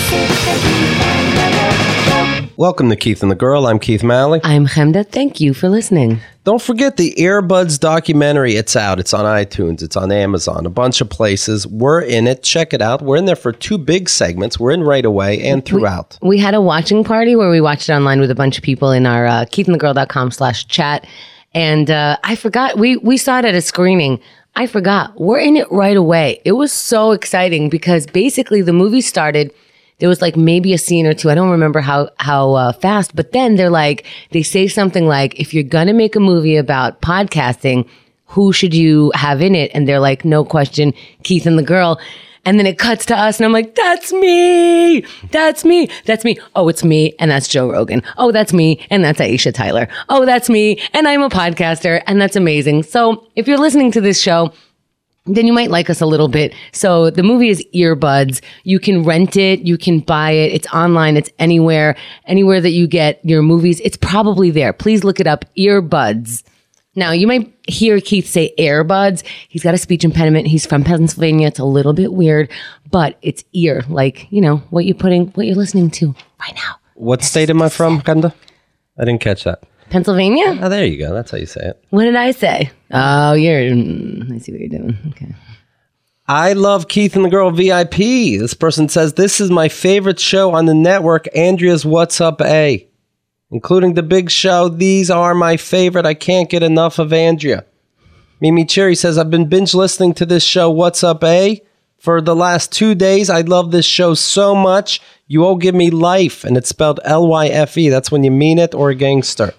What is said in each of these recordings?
Welcome to Keith and the Girl. I'm Keith Malley. I'm Chemda. Thank you for listening. Don't forget the Earbuds documentary. It's out. It's on iTunes. It's on Amazon. A bunch of places. We're in it. Check it out. We're in there for 2 big segments. We're in right away and throughout. We had a watching party where we watched it online with a bunch of people in our keithandthegirl.com/chat. And I forgot. We saw it at a screening. I forgot. We're in it right away. It was so exciting because basically the movie started. There was like maybe a scene or two. I don't remember how fast, but then they say something like, if you're going to make a movie about podcasting, who should you have in it? And they're like, no question, Keith and the Girl. And then it cuts to us and I'm like, that's me. That's me. That's me. Oh, it's me. And that's Joe Rogan. Oh, that's me. And that's Aisha Tyler. Oh, that's me. And I'm a podcaster. And that's amazing. So if you're listening to this show, then you might like us a little bit. So the movie is Earbuds. You can rent it. You can buy it. It's online. It's anywhere that you get your movies. It's probably there. Please look it up. Earbuds. Now, you might hear Keith say Airbuds. He's got a speech impediment. He's from Pennsylvania. It's a little bit weird, but it's ear, like, you know, what you're listening to right now. What state am I from, Kenda? I didn't catch that. Pennsylvania? Oh, there you go. That's how you say it. What did I say? Oh, I see what you're doing. Okay. I love Keith and the Girl VIP. This person says, this is my favorite show on the network, Andrea's What's Up A. Including the big show, these are my favorite. I can't get enough of Andrea. Mimi Cherry says, I've been binge listening to this show, What's Up A, for the last 2 days. I love this show so much. You all give me life. And it's spelled L-Y-F-E. That's when you mean it or a gangster.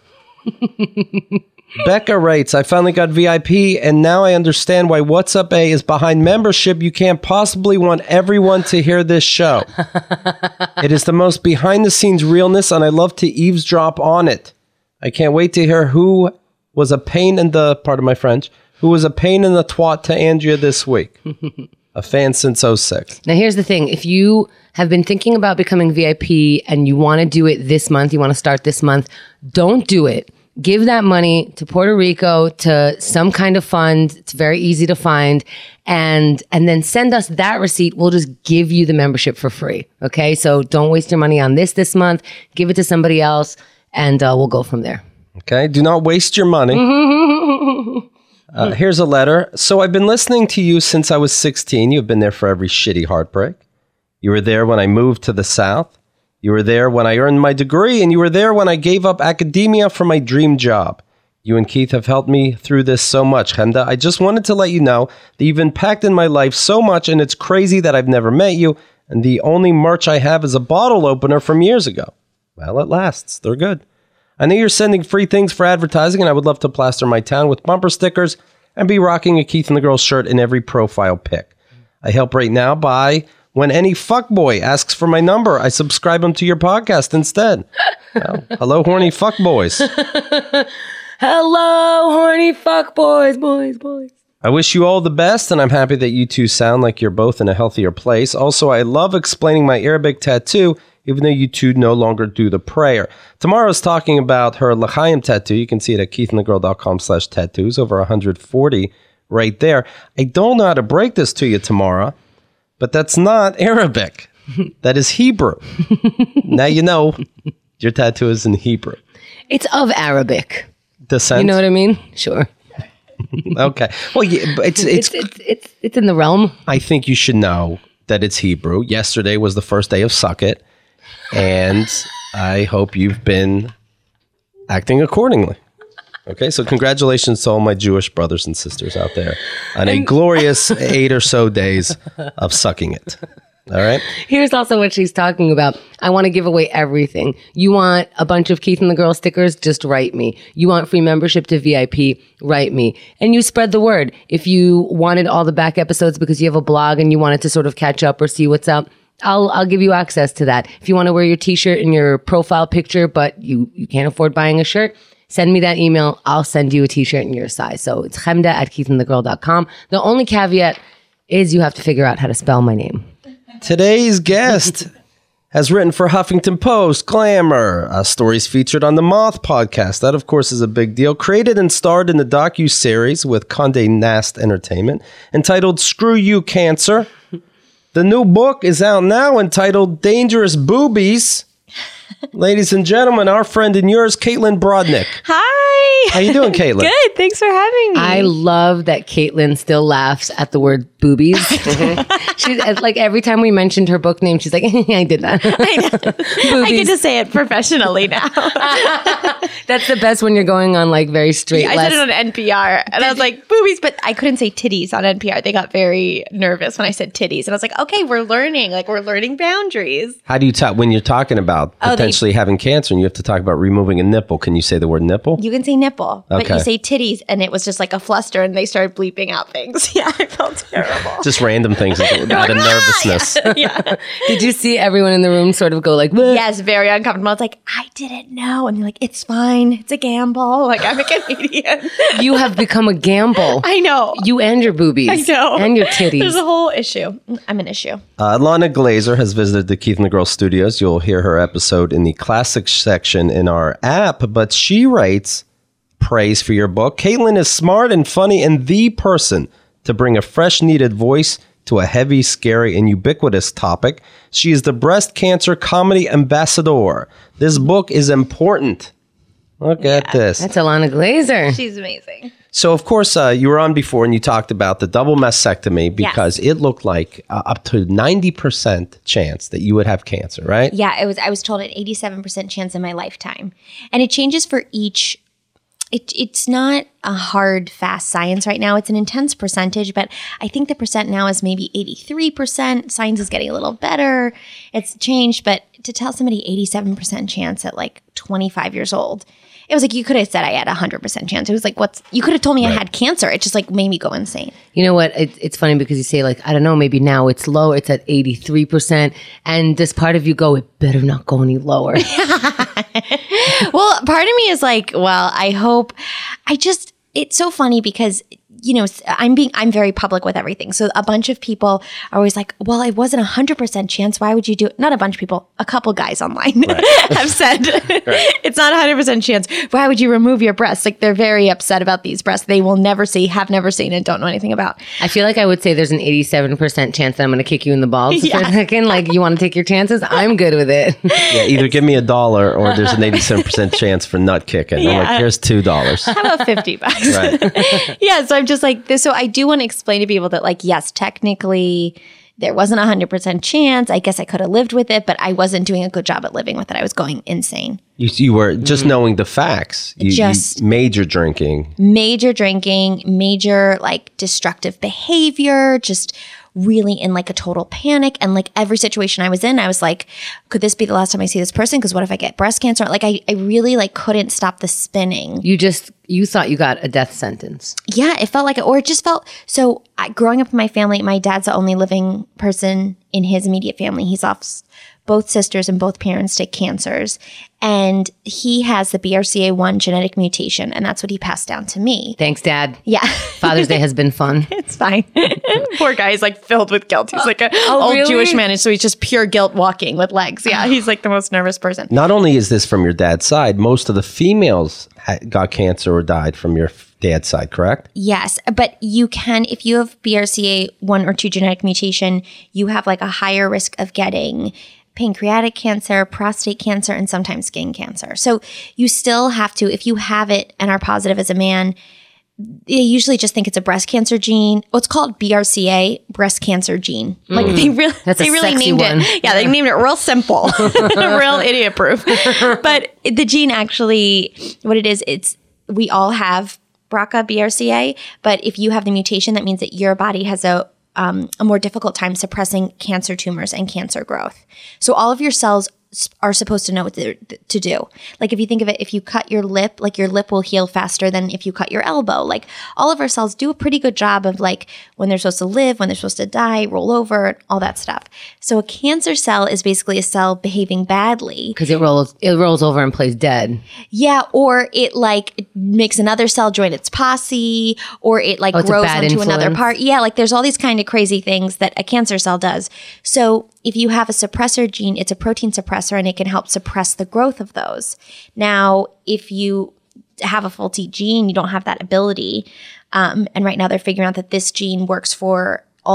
Becca writes, I finally got VIP, and now I understand why What's Up A is behind membership. You can't possibly want everyone to hear this show. It is the most behind-the-scenes realness, and I love to eavesdrop on it. I can't wait to hear who was a pain in the, pardon my French, who was a pain in the twat to Andrea this week. A fan since 06. Now, here's the thing. If you have been thinking about becoming VIP and you want to do it this month, you want to start this month, don't do it. Give that money to Puerto Rico, to some kind of fund. It's very easy to find. And then send us that receipt. We'll just give you the membership for free. Okay? So don't waste your money on this month. Give it to somebody else, and we'll go from there. Okay? Do not waste your money. Here's a letter. So I've been listening to you since I was 16. You've been there for every shitty heartbreak. You were there when I moved to the South. You were there when I earned my degree, and you were there when I gave up academia for my dream job. You and Keith have helped me through this so much, Chemda. I just wanted to let you know that you've impacted my life so much, and it's crazy that I've never met you, and the only merch I have is a bottle opener from years ago. Well, it lasts. They're good. I know you're sending free things for advertising, and I would love to plaster my town with bumper stickers and be rocking a Keith and the Girl shirt in every profile pic. I help right now by... when any fuckboy asks for my number, I subscribe them to your podcast instead. Well, hello, horny fuckboys. Hello, horny fuckboys, boys. I wish you all the best, and I'm happy that you two sound like you're both in a healthier place. Also, I love explaining my Arabic tattoo, even though you two no longer do the prayer. Tamara's talking about her L'chaim tattoo. You can see it at keithandthegirl.com/tattoos, over 140 right there. I don't know how to break this to you, Tamara. But that's not Arabic. That is Hebrew. Now you know your tattoo is in Hebrew. It's of Arabic descent. You know what I mean? Sure. Okay. Well, yeah, it's in the realm. I think you should know that it's Hebrew. Yesterday was the first day of Suck It, and I hope you've been acting accordingly. Okay, so congratulations to all my Jewish brothers and sisters out there on a glorious 8 or so days of sucking it. All right? Here's also what she's talking about. I want to give away everything. You want a bunch of Keith and the Girl stickers? Just write me. You want free membership to VIP? Write me. And you spread the word. If you wanted all the back episodes because you have a blog and you wanted to sort of catch up or see what's up, I'll give you access to that. If you want to wear your t-shirt in your profile picture, but you can't afford buying a shirt, send me that email. I'll send you a t-shirt in your size. So it's chemda@keithandthegirl.com. The only caveat is you have to figure out how to spell my name. Today's guest has written for Huffington Post, Glamour, stories featured on the Moth podcast. That, of course, is a big deal. Created and starred in the docu-series with Condé Nast Entertainment entitled Screw You, Cancer. The new book is out now entitled Dangerous Boobies. Ladies and gentlemen, our friend and yours, Caitlin Brodnick. Hi. How you doing, Caitlin? Good. Thanks for having me. I love that Caitlin still laughs at the word boobies. She's like every time we mentioned her book name, she's like, I did that. I get to say it professionally now. That's the best when you're going on like very straight. I said it on NPR and I was like, boobies, but I couldn't say titties on NPR. They got very nervous when I said titties. And I was like, okay, we're learning boundaries. How do you talk when you're talking about potentially having cancer and you have to talk about removing a nipple? Can you say the word nipple? You can say nipple, but Okay. you say titties and it was just like a fluster and they started bleeping out things. Yeah, I felt terrible. Just random things out of nervousness. Yeah. Did you see everyone in the room sort of go like, "Bleh"? Yes, very uncomfortable. I was like, I didn't know. And they're like, it's fine. It's a gamble. Like, I'm a comedian. You have become a gamble. I know. You and your boobies. I know. And your titties. There's a whole issue. I'm an issue. Lana Glazer has visited the Keith and the Girl studios. You'll hear her episode in the classics section in our app, but she writes praise for your book. Caitlin is smart and funny and the person to bring a fresh, needed voice to a heavy, scary, and ubiquitous topic. She is the breast cancer comedy ambassador. This book is important. Look at this. That's Alana Glazer. She's amazing. So, of course, you were on before and you talked about the double mastectomy because it looked like up to 90% chance that you would have cancer, right? Yeah, I was told an 87% chance in my lifetime. And it changes for each. It's not a hard, fast science right now. It's an intense percentage, but I think the percent now is maybe 83%. Science is getting a little better. It's changed, but to tell somebody 87% chance at like 25 years old, it was like you could have said I had a 100% chance. It was like, you could have told me I had cancer. It just like made me go insane. You know what? It's funny because you say like, I don't know, maybe now it's low. It's at 83%. And does part of you go, it better not go any lower? Well, part of me is like, well, I hope. It's so funny because, you know, I'm very public with everything. So a bunch of people are always like, well, it wasn't 100% chance. Why would you do it? Not a bunch of people. A couple guys online have said it's not 100% chance. Why would you remove your breasts? Like they're very upset about these breasts. They will never see, have never seen, and don't know anything about. I feel like I would say there's an 87% chance that I'm going to kick you in the balls for a second. Like, you want to take your chances? I'm good with it. Yeah, either give me $1 or there's an 87% chance for nut kicking. I'm like, here's $2. How about $50? Right. Yeah, so I'm just like this. So I do want to explain to people that, like, yes, technically there wasn't 100% chance. I guess I could have lived with it, but I wasn't doing a good job at living with it. I was going insane. You were just knowing the facts. You major drinking, major like destructive behavior, just really in like a total panic. And like every situation I was in, I was like, could this be the last time I see this person? Because what if I get breast cancer? Like I really like couldn't stop the spinning. You thought you got a death sentence. Yeah, it felt like it, or it just felt so. Growing up in my family, my dad's the only living person in his immediate family. He's off. Both sisters and both parents take cancers, and he has the BRCA1 genetic mutation, and that's what he passed down to me. Thanks, Dad. Yeah. Father's Day has been fun. It's fine. Poor guy is like filled with guilt. He's like an old really? Jewish man, and so he's just pure guilt walking with legs. Yeah, he's like the most nervous person. Not only is this from your dad's side, most of the females got cancer or died from your dad's side, correct? Yes, but you can, if you have BRCA1 or 2 genetic mutation, you have like a higher risk of getting pancreatic cancer, prostate cancer, and sometimes skin cancer. So you still have to, if you have it and are positive as a man, they usually just think it's a breast cancer gene. Well, it's called BRCA, breast cancer gene. Like they really sexy named one. it. Yeah, they named it real simple, real idiot proof. But the gene actually, what it is, we all have BRCA, BRCA, but if you have the mutation, that means that your body has a more difficult time suppressing cancer tumors and cancer growth. So all of your cells are supposed to know what to do. Like if you think of it, if you cut your lip, like your lip will heal faster than if you cut your elbow. Like all of our cells do a pretty good job of like when they're supposed to live, when they're supposed to die, roll over, all that stuff. So a cancer cell is basically a cell behaving badly. Because it rolls over and plays dead. Yeah, or it like makes another cell join its posse, or it like grows onto another part. Yeah, like there's all these kind of crazy things that a cancer cell does. So if you have a suppressor gene, it's a protein suppressor and it can help suppress the growth of those. Now, if you have a faulty gene, you don't have that ability. And right now they're figuring out that this gene works for all of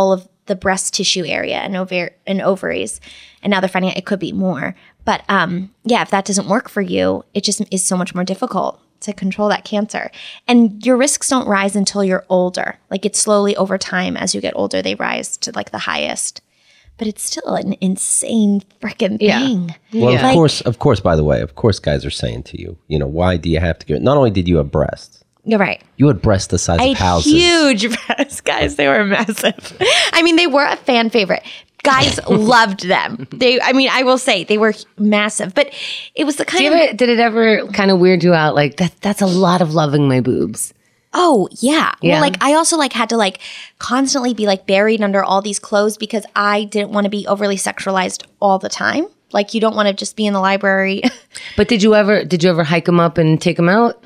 the breast tissue area and ovaries. And now they're finding out it could be more. But if that doesn't work for you, it just is so much more difficult to control that cancer. And your risks don't rise until you're older. Like it's slowly over time as you get older, they rise to like the highest. But it's still an insane freaking thing. Well, of course, by the way, of course guys are saying to you, why do you have to get, not only did you have breasts, you're right. You had breasts the size of houses. Huge breasts, guys. They were massive. I mean, they were a fan favorite. Guys loved them. I will say they were massive, but it was the kind of. Did it ever kind of weird you out? Like that's a lot of loving my boobs. Oh yeah. Well, like I also had to constantly be buried under all these clothes because I didn't want to be overly sexualized all the time. Like you don't want to just be in the library. But did you ever hike them up and take them out?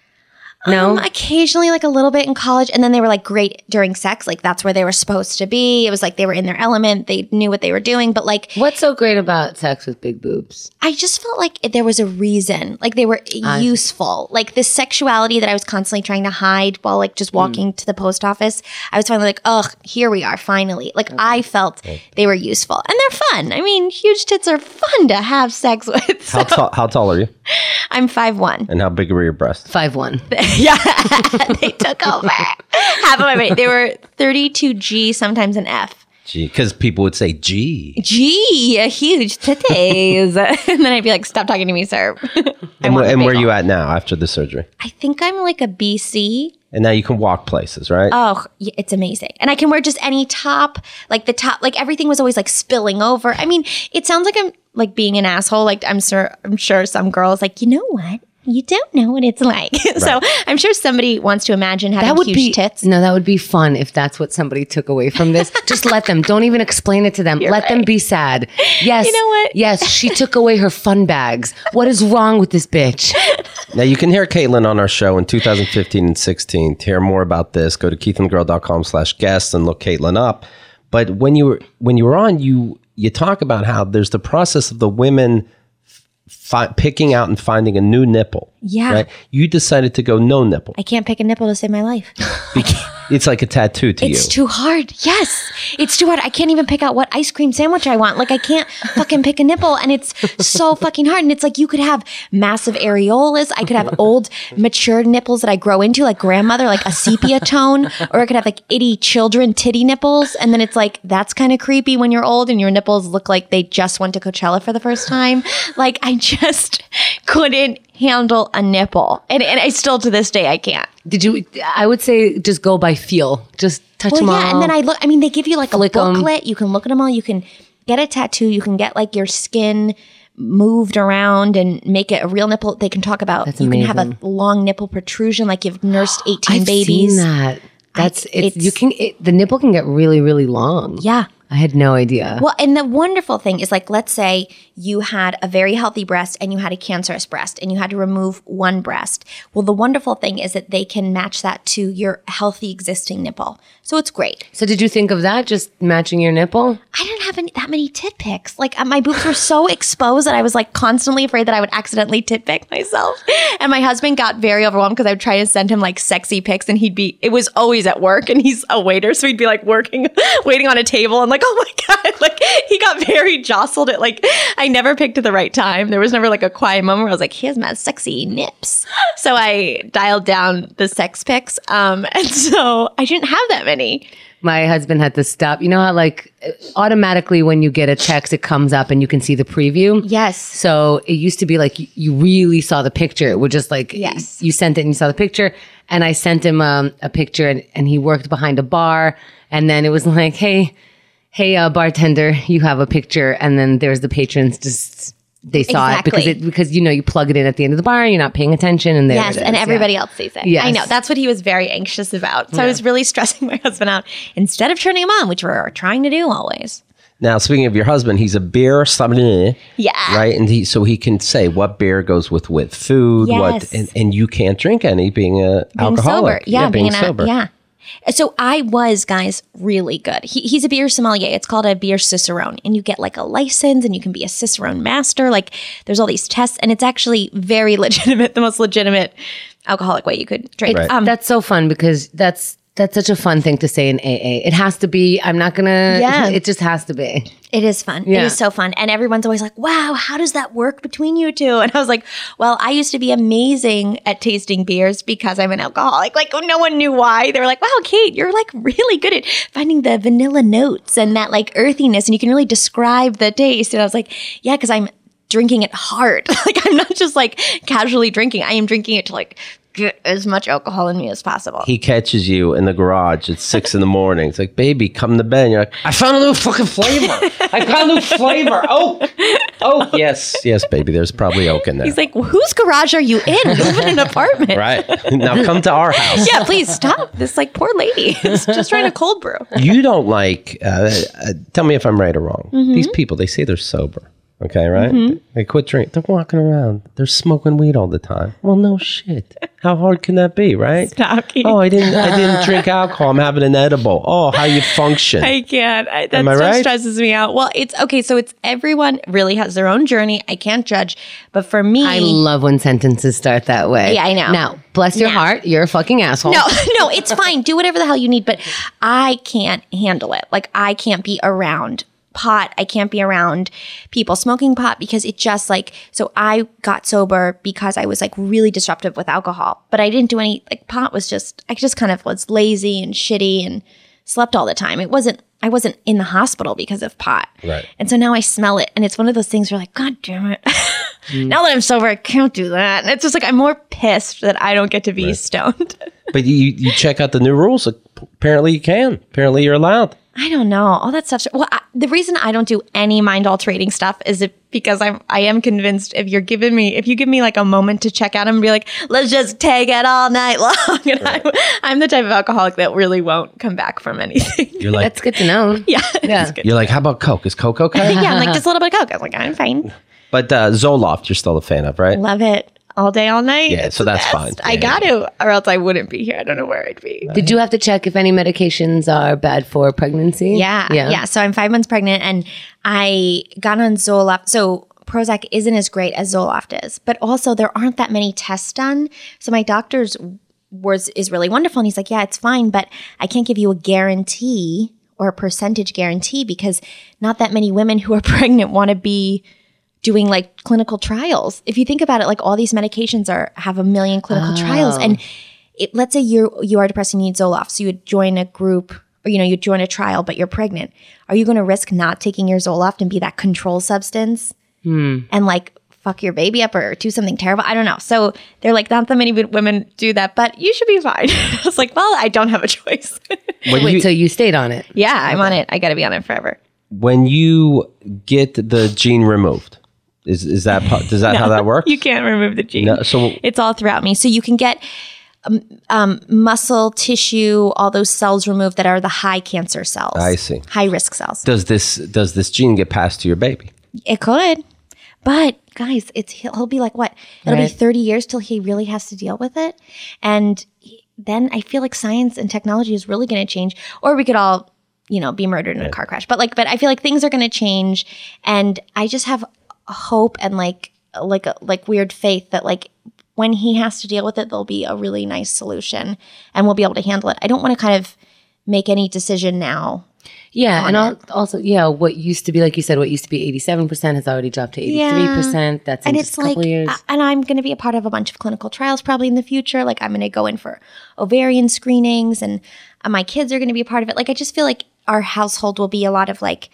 No, occasionally a little bit in college, and then they were great during sex. That's where they were supposed to be. It was they were in their element. They knew what they were doing. But what's so great about sex with big boobs? I just felt there was a reason. They were useful. This sexuality that I was constantly trying to hide while just walking to the post office. I was finally here we are finally. I felt they were useful and they're fun. I mean, huge tits are fun to have sex with. So. How tall are you? I'm 5'1". And how big were your breasts? 5'1". Yeah, they took over half of my weight. They were 32G, sometimes an F. G, because people would say G. G, a huge titties. And then I'd be stop talking to me, sir. And where are you at now after the surgery? I think I'm a BC. And now you can walk places, right? Oh, yeah, it's amazing. And I can wear just any top. The top, everything was always spilling over. I mean, it sounds like I'm being an asshole. I'm sure some girls you know what? You don't know what it's like. Right. So I'm sure somebody wants to imagine having huge tits. No, that would be fun if that's what somebody took away from this. Just let them. Don't even explain it to them. Let them be sad. Yes. You know what? Yes, she took away her fun bags. What is wrong with this bitch? Now, you can hear Caitlin on our show in 2015 and 16. To hear more about this, go to keithandthegirl.com/guest and look Caitlin up. But when you were on, you talk about how there's the process of the women picking out and finding a new nipple. Yeah. Right? You decided to go no nipple. I can't pick a nipple to save my life. It's like a tattoo to you. It's too hard. Yes. It's too hard. I can't even pick out what ice cream sandwich I want. I can't fucking pick a nipple. And it's so fucking hard. And it's you could have massive areolas. I could have old, mature nipples that I grow into, like grandmother, a sepia tone. Or I could have itty children titty nipples. And then it's that's kind of creepy when you're old and your nipples look like they just went to Coachella for the first time. I just couldn't handle a nipple. And I still, to this day, I can't. I would say just go by feel. Just touch them all. Yeah, and then they give you a booklet. You can look at them all. You can get a tattoo. You can get your skin moved around and make it a real nipple. They can talk about, That's you amazing. can have a long nipple protrusion you've nursed 18 I've babies. Seen that. The nipple can get really, really long. Yeah. I had no idea. Well, and the wonderful thing is let's say you had a very healthy breast and you had a cancerous breast and you had to remove one breast. Well, the wonderful thing is that they can match that to your healthy existing nipple. So it's great. So did you think of that, just matching your nipple? I didn't have that many tit pics. My boobs were so exposed that I was constantly afraid that I would accidentally tit pic myself. And my husband got very overwhelmed because I would try to send him sexy pics and it was always at work and he's a waiter. So he'd be waiting on a table and oh my God, he got very jostled at I never picked at the right time. There was never a quiet moment where I was he has mad sexy nips. So I dialed down the sex pics. And so I didn't have that many. My husband had to stop. You know how automatically when you get a text, it comes up and you can see the preview? Yes. So it used to be you really saw the picture. It would just yes. You sent it and you saw the picture. And I sent him a picture and he worked behind a bar. And then it was hey, bartender, you have a picture. And then there's the patrons they saw exactly. it because you plug it in at the end of the bar and you're not paying attention. And yes, and everybody else sees it. Yes. I know. That's what he was very anxious about. So I was really stressing my husband out instead of turning him on, which we're trying to do always. Now, speaking of your husband, he's a beer sommelier. Yeah. Right? And so he can say what beer goes with food, yes. and you can't drink any being an alcoholic. Sober. Yeah, being sober. Yeah. So I was, guys, really good. He's a beer sommelier. It's called a beer cicerone. And you get a license and you can be a cicerone master. There's all these tests and it's actually very legitimate, the most legitimate alcoholic way you could drink. Right. That's so fun because that's That's such a fun thing to say in AA. It has to be. I'm not gonna. Yeah. It just has to be. It is fun. Yeah. It is so fun. And everyone's always like, wow, how does that work between you two? And I was like, well, I used to be amazing at tasting beers because I'm an alcoholic. Like, no one knew why. They were like, wow, Kate, you're like really good at finding the vanilla notes and that like earthiness, and you can really describe the taste. And I was like, yeah, because I'm drinking it hard. Like, I'm not just like casually drinking. I am drinking it to like get as much alcohol in me as possible. He catches you in the garage at 6 a.m. It's like, baby, come to bed. And you're like, I found a new fucking flavor. I found a new flavor. Oh, yes, baby. There's probably oak in there. He's like, well, whose garage are you in? You live in an apartment. Right. Now come to our house. Yeah, please stop. This like poor lady is just trying to cold brew. You don't like, tell me if I'm right or wrong. Mm-hmm. These people, they say they're sober. Okay, right? They quit drinking. They're walking around. They're smoking weed all the time. Well, no shit. How hard can that be, right? Stop. Oh, I didn't drink alcohol. I'm having an edible. Oh, how you function? I can't. That Am I so right? stresses me out. Well, it's okay. So it's everyone really has their own journey. I can't judge. But for me, I love when sentences start that way. Yeah, I know. Now, bless your heart, you're a fucking asshole. no, it's fine. Do whatever the hell you need. But I can't handle it. Like, I can't be around pot. I can't be around people smoking pot because it just like, so I got sober because I was like really disruptive with alcohol, but I didn't do any, like pot was just, I just kind of was lazy and shitty and slept all the time. I wasn't in the hospital because of pot. Right. And so now I smell it. And it's one of those things where like, God damn it. Now that I'm sober, I can't do that. And it's just like, I'm more pissed that I don't get to be stoned. But you check out the new rules. Apparently you can. Apparently you're allowed. I don't know. All that stuff. Well, the reason I don't do any mind altering stuff is because I am convinced if you give me like a moment to check out and be like, let's just take it all night long. And I'm the type of alcoholic that really won't come back from anything. You're like, That's good to know. Yeah. Yeah. It's good. you're like, how about Coke? Is Coke okay? Yeah. I'm like, just a little bit of Coke. I was like, I'm fine. But Zoloft, you're still a fan of, right? Love it. All day, all night. Yeah, It's so the that's best. fine. I got to, or else I wouldn't be here. I don't know where I'd be. Did you have to check if any medications are bad for pregnancy? Yeah. So I'm 5 months pregnant and I got on Zoloft. So Prozac isn't as great as Zoloft is, but also there aren't that many tests done. So my doctor's is really wonderful. And he's like, yeah, it's fine, but I can't give you a guarantee or a percentage guarantee because not that many women who are pregnant want to be doing like clinical trials. If you think about it, like all these medications have a million clinical trials. And let's say you are depressed and you need Zoloft. So you would join a group or, you join a trial, but you're pregnant. Are you going to risk not taking your Zoloft and be that control substance and like fuck your baby up or do something terrible? I don't know. So they're like, not that many women do that, but you should be fine. I was like, well, I don't have a choice. So you stayed on it. Yeah, I'm on it. I got to be on it forever. When you get the gene removed, is that how that works? You can't remove the gene. No, so it's all throughout me. So you can get muscle tissue, all those cells removed that are the high cancer cells. I see. High risk cells. does this gene get passed to your baby? It could. But guys, he'll be like what? It'll be 30 years till he really has to deal with it. And then I feel like science and technology is really going to change. Or we could all, be murdered in a car crash. But I feel like things are going to change. And I just have hope and like weird faith that like when he has to deal with it, there'll be a really nice solution and we'll be able to handle it. I don't want to kind of make any decision now. Yeah, and also, what used to be, like you said, what used to be 87% has already dropped to 83%. That's in just a couple years. And I'm going to be a part of a bunch of clinical trials probably in the future. Like I'm going to go in for ovarian screenings and my kids are going to be a part of it. Like I just feel like our household will be a lot of like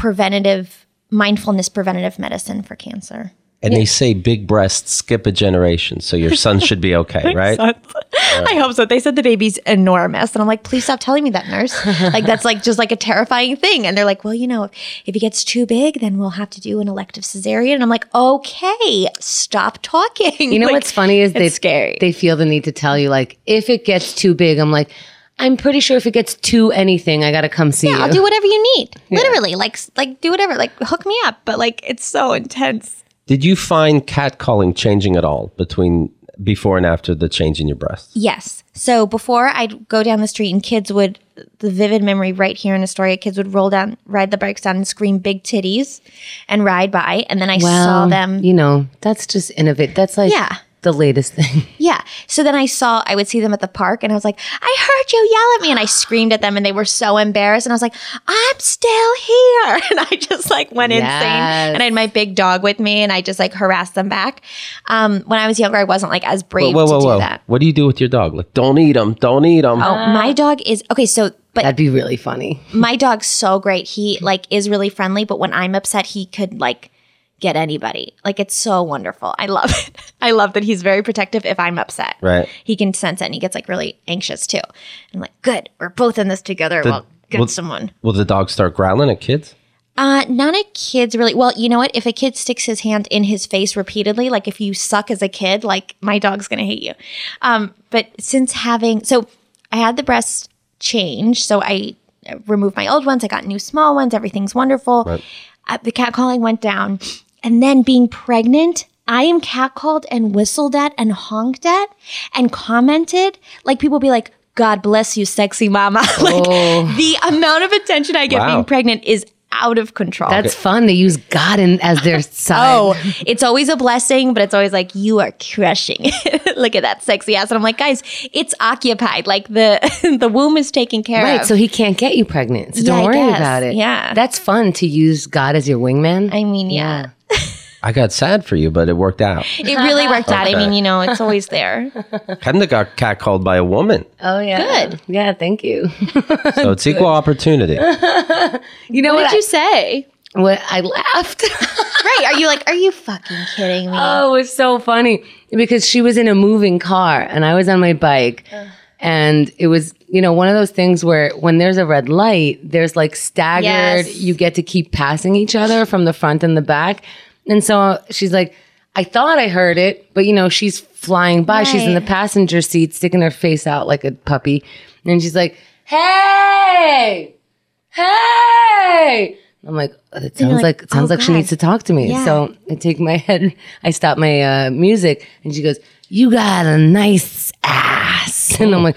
mindfulness preventative medicine for cancer. And they say big breasts skip a generation, so your son should be okay, right? I hope so. They said the baby's enormous. And I'm like, please stop telling me that, nurse. Like, that's like just like a terrifying thing. And they're like, well, if he gets too big, then we'll have to do an elective cesarean. And I'm like, okay, stop talking. You know what's funny is scary. They feel the need to tell you, like, if it gets too big, I'm like, I'm pretty sure if it gets to anything, I got to come see you. I'll do whatever you need. Literally, like do whatever. Like hook me up. But like, it's so intense. Did you find catcalling changing at all between before and after the change in your breasts? Yes. So before I'd go down the street and the vivid memory right here in Astoria, kids would ride the bikes down and scream big titties and ride by. And then I saw them. That's just innovative. That's like, the latest thing. Yeah. So then I would see them at the park and I was like, I heard you yell at me. And I screamed at them and they were so embarrassed. And I was like, I'm still here. And I just like went insane. And I had my big dog with me and I just like harassed them back. When I was younger, I wasn't like as brave to do that. What do you do with your dog? Like, don't eat them. Don't eat them. Oh, my dog is, okay, so, but That'd be really funny. my dog's so great. He like is really friendly, but when I'm upset, he could like get anybody. Like it's so wonderful. I love it. I love that he's very protective if I'm upset. Right. He can sense it and he gets like really anxious too. I'm like, good, we're both in this together. We'll get someone. Will the dog start growling at kids? Not at kids really. Well, you know what? If a kid sticks his hand in his face repeatedly, like if you suck as a kid, like my dog's going to hate you. But since so I had the breast change. So I removed my old ones. I got new small ones. Everything's wonderful. Right. The catcalling went down. And then being pregnant, I am catcalled and whistled at and honked at and commented. Like people be like, God bless you, sexy mama. Like the amount of attention I get being pregnant is out of control. That's fun. They use God as their side. Oh, it's always a blessing, but it's always like, you are crushing it. Look at that sexy ass. And I'm like, guys, it's occupied. Like the womb is taken care of. Right, so he can't get you pregnant. So don't I worry guess. about it. Yeah. That's fun to use God as your wingman. I mean, yeah. I got sad for you, but it worked out. It really worked out. I mean, it's always there. Kinda got catcalled by a woman. Oh, yeah. Good. Yeah, thank you. So it's equal opportunity. You know What what? did you say? What I laughed. Right. Are you fucking kidding me? Oh, it was so funny because she was in a moving car and I was on my bike. And it was, one of those things where when there's a red light, there's like staggered, Yes. you get to keep passing each other from the front and the back. And so she's like, I thought I heard it, but she's flying by. She's in the Right. passenger seat, sticking her face out like a puppy. And she's like, hey, I'm like, it sounds like oh, she God. needs to talk to me. Yeah. So I take my head, I stop my music, and she goes, you got a nice ass. And I'm like,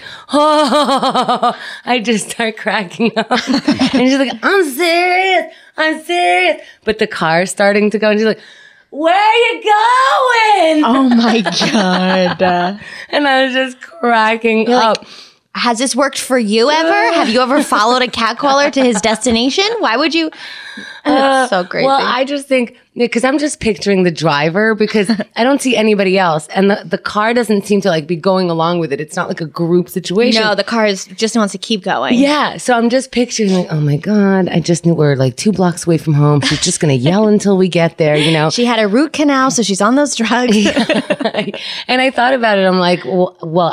oh, I just start cracking up. And she's like, I'm serious. But the car's starting to go, and she's like, where are you going? Oh my God. And I was just cracking up. Has this worked for you ever? Have you ever followed a catcaller to his destination? Why would you? That's so crazy. Well, I just think, because I'm just picturing the driver because I don't see anybody else. And the car doesn't seem to like be going along with it. It's not like a group situation. no, the car just wants to keep going. Yeah. So I'm just picturing like, oh my God, I just knew we're like 2 blocks away from home. She's just going to yell until we get there, She had a root canal, so she's on those drugs. And I thought about it. I'm like, well,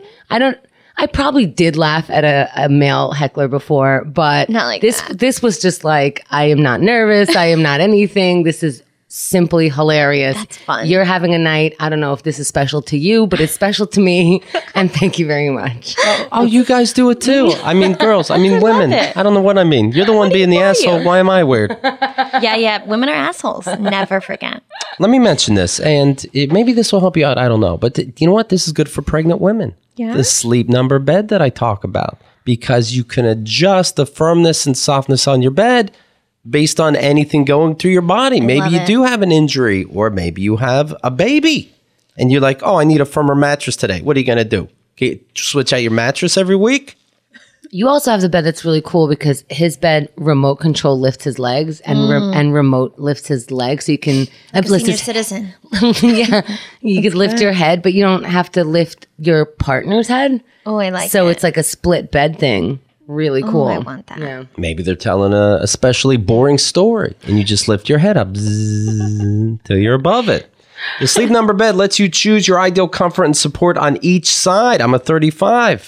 I probably did laugh at a male heckler before, but Not like this. that. This was just like, I am not nervous. I am not anything. This is simply hilarious. That's fun. You're having a night. I don't know if this is special to you, but it's special to me. And thank you very much. Oh, you guys do it too. I mean, girls. I mean, women. it. I don't know what I mean. You're the one being the asshole. Why am I weird? Yeah. Women are assholes. Never forget. Let me mention this, and maybe this will help you out. I don't know. But you know what? This is good for pregnant women. Yeah? The sleep number bed that I talk about, because you can adjust the firmness and softness on your bed based on anything going through your body. Maybe love you it. do have an injury, or maybe you have a baby and you're like, oh, I need a firmer mattress today. What are you going to do? Can you switch out your mattress every week? You also have the bed that's really cool because his bed remote control lifts his legs and remote lifts his legs, so you can lift Senior his citizen. yeah, you could lift your head, but you don't have to lift your partner's head. Oh, I like So it. it's like a split bed thing. Really cool. I want that. Yeah. Maybe they're telling a especially boring story and you just lift your head up zzz, till you're above it. The Sleep Number bed lets you choose your ideal comfort and support on each side. I'm a 35.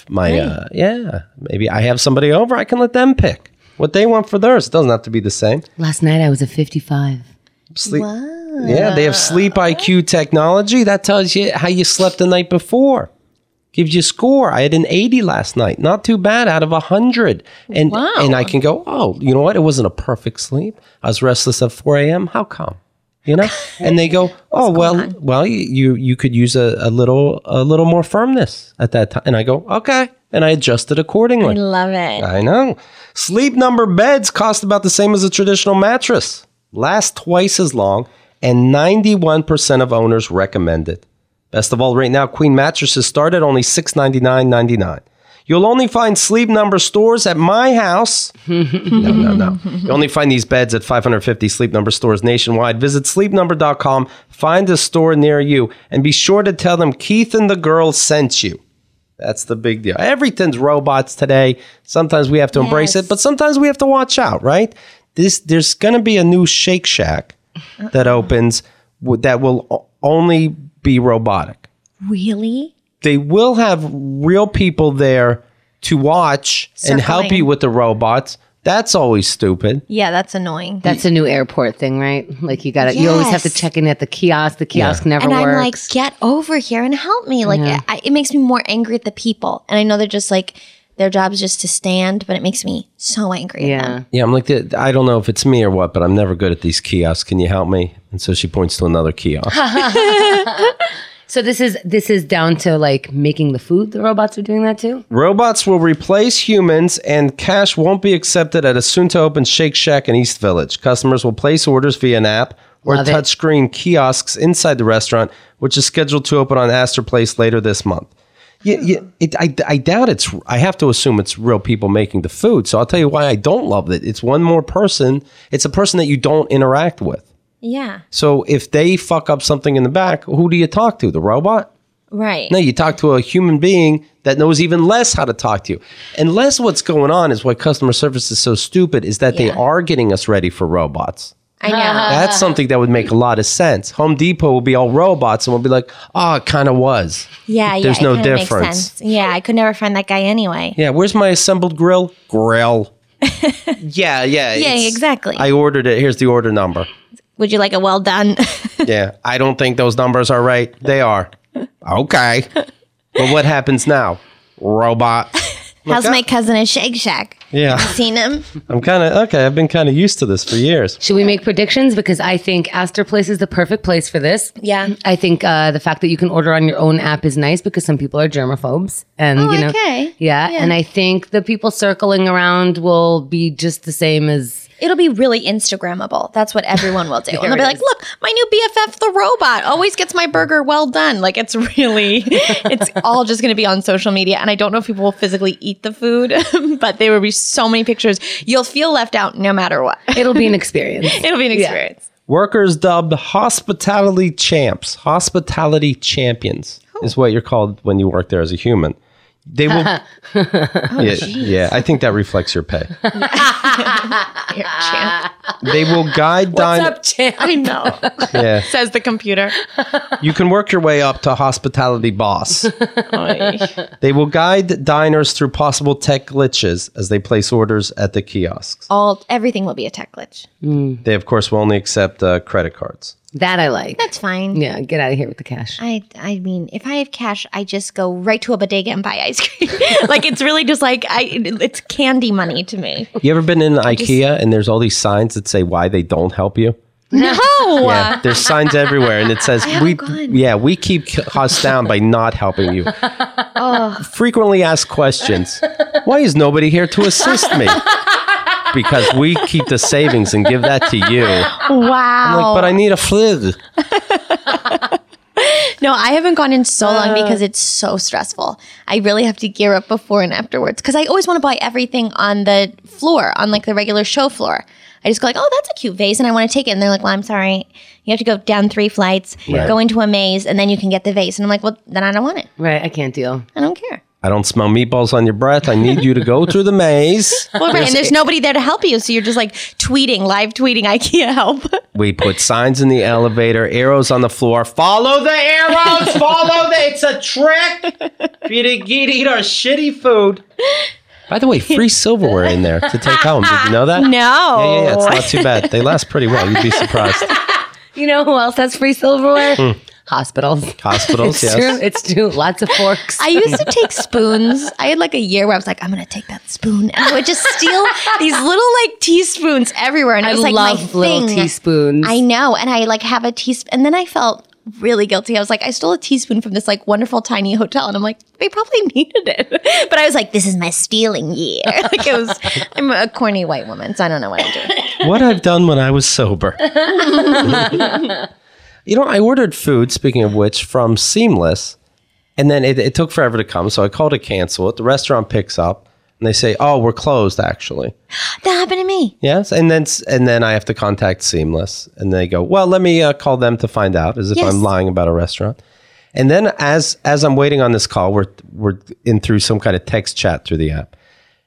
Maybe I have somebody over. I can let them pick what they want for theirs. It doesn't have to be the same. Last night I was a 55. Sleep. Yeah, they have Sleep IQ technology that tells you how you slept the night before. Gives you a score. I had an 80 last night. Not too bad out of 100. And I can go, oh, you know what? It wasn't a perfect sleep. I was restless at 4 a.m. How come? And they go, oh, well, you could use a little more firmness at that time. And I go, okay. And I adjusted accordingly. I love it. I know. Sleep Number beds cost about the same as a traditional mattress. Last twice as long, and 91% of owners recommend it. Best of all, right now, Queen mattresses start at only $699.99. You'll only find Sleep Number stores at my house. No. You only find these beds at 550 Sleep Number stores nationwide. Visit sleepnumber.com, find a store near you, and be sure to tell them Keith and the girls sent you. That's the big deal. Everything's robots today. Sometimes we have to embrace it, but sometimes we have to watch out, right? There's going to be a new Shake Shack that opens that will only be robotic. Really? They will have real people there to watch and help Circling. you with the robots. That's always stupid. Yeah, that's annoying. That's a new airport thing, right? Like you you always have to Yes. check in at the kiosk. The kiosk never And works. I'm like, get over here and help me. Like, it makes me more angry at the people. And I know they're just like, their job is just to stand, but it makes me so angry at them. Yeah, I'm like, I don't know if it's me or what, but I'm never good at these kiosks. Can you help me? And so she points to another kiosk. So this is down to like making the food. The robots are doing that too. Robots will replace humans, and cash won't be accepted at a soon-to-open Shake Shack in East Village. Customers will place orders via an app or Love it. touchscreen kiosks inside the restaurant, which is scheduled to open on Astor Place later this month. I doubt it's. I have to assume it's real people making the food. So I'll tell you why I don't love it. It's one more person. It's a person that you don't interact with. Yeah. So if they fuck up something in the back, who do you talk to? The robot? Right. No, you talk to a human being that knows even less how to talk to you. Unless what's going on is why customer service is so stupid is that they are getting us ready for robots. I know. That's something that would make a lot of sense. Home Depot will be all robots and we'll be like, oh, it kind of was. Yeah, There's it no kinda makes difference. sense. Yeah, I could never find that guy anyway. Yeah, where's my assembled grill? Grill. Yeah. Yeah, it's- exactly. I ordered it. Here's the order number. Would you like a well done? Yeah, I don't think those numbers are right. They are. Okay. But what happens now? Robot. How's my cousin at Shake Shack? Yeah. Seen him? I'm kind of, okay, I've been kind of used to this for years. Should we make predictions? Because I think Astor Place is the perfect place for this. Yeah. I think the fact that you can order on your own app is nice because some people are germaphobes. And, Oh, you know, okay. Yeah. And I think the people circling around will be just the same as. It'll be really Instagrammable. That's what everyone will do. And they'll be it like, is. look, my new BFF, the robot, always gets my burger well done. Like, it's really, it's all just going to be on social media. And I don't know if people will physically eat the food, but there will be so many pictures. You'll feel left out no matter what. It'll be an experience. It'll be an experience. Workers dubbed hospitality champs, hospitality champions is what you're called when you work there as a human. They will. Yeah, I think that reflects your pay. Here, champ. They will guide diners. champ? I know, Yeah, says the computer. you can work your way up to hospitality boss. They will guide diners through possible tech glitches as they place orders at the kiosks. Everything will be a tech glitch. They, of course, will only accept credit cards. That I like. That's fine. Yeah, get out of here with the cash. I mean, if I have cash, I just go right to a bodega and buy ice cream. Like, it's really just like, it's candy money to me. You ever been in IKEA and there's all these signs that say why they don't help you? No. Yeah, there's signs everywhere, and it says we keep us down by not helping you. Frequently asked questions. Why is nobody here to assist me? Because we keep the savings and give that to you. Wow. Like, but I need a flig. No, I haven't gone in so long because it's so stressful. I really have to gear up before and afterwards because I always want to buy everything on the floor, on like the regular show floor. I just go like, oh, that's a cute vase, and I want to take it. And they're like, well, I'm sorry. You have to go down 3 flights, go into a maze, and then you can get the vase. And I'm like, well, then I don't want it. Right, I can't deal. I don't care. I don't smell meatballs on your breath. I need you to go through the maze. Well, right, and there's nobody there to help you. So you're just like live tweeting IKEA help. We put signs in the elevator, arrows on the floor. Follow the arrows. It's a trick for you to eat our shitty food. By the way, free silverware in there to take home. Did you know that? No. Yeah. It's not too bad. They last pretty well. You'd be surprised. You know who else has free silverware? Hospitals. Hospitals, It's yes. true. It's true. Lots of forks. I used to take spoons. I had like a year where I was like, I'm going to take that spoon. And I would just steal these little like teaspoons everywhere. And it I was like love my little thing. teaspoons. I know. And I like have a teaspoon. And then I felt really guilty. I was like, I stole a teaspoon from this like wonderful tiny hotel. And I'm like, they probably needed it. But I was like, this is my stealing year. Like it was, I'm a corny white woman. So I don't know what I'm doing. What I've done when I was sober. I ordered food, speaking of which, from Seamless, and then it took forever to come. So I called to cancel it. The restaurant picks up, and they say, "Oh, we're closed, actually." That happened to me. Yes, and then I have to contact Seamless, and they go, "Well, let me call them to find out," as if Yes. I'm lying about a restaurant. And then as I'm waiting on this call, we're in through some kind of text chat through the app,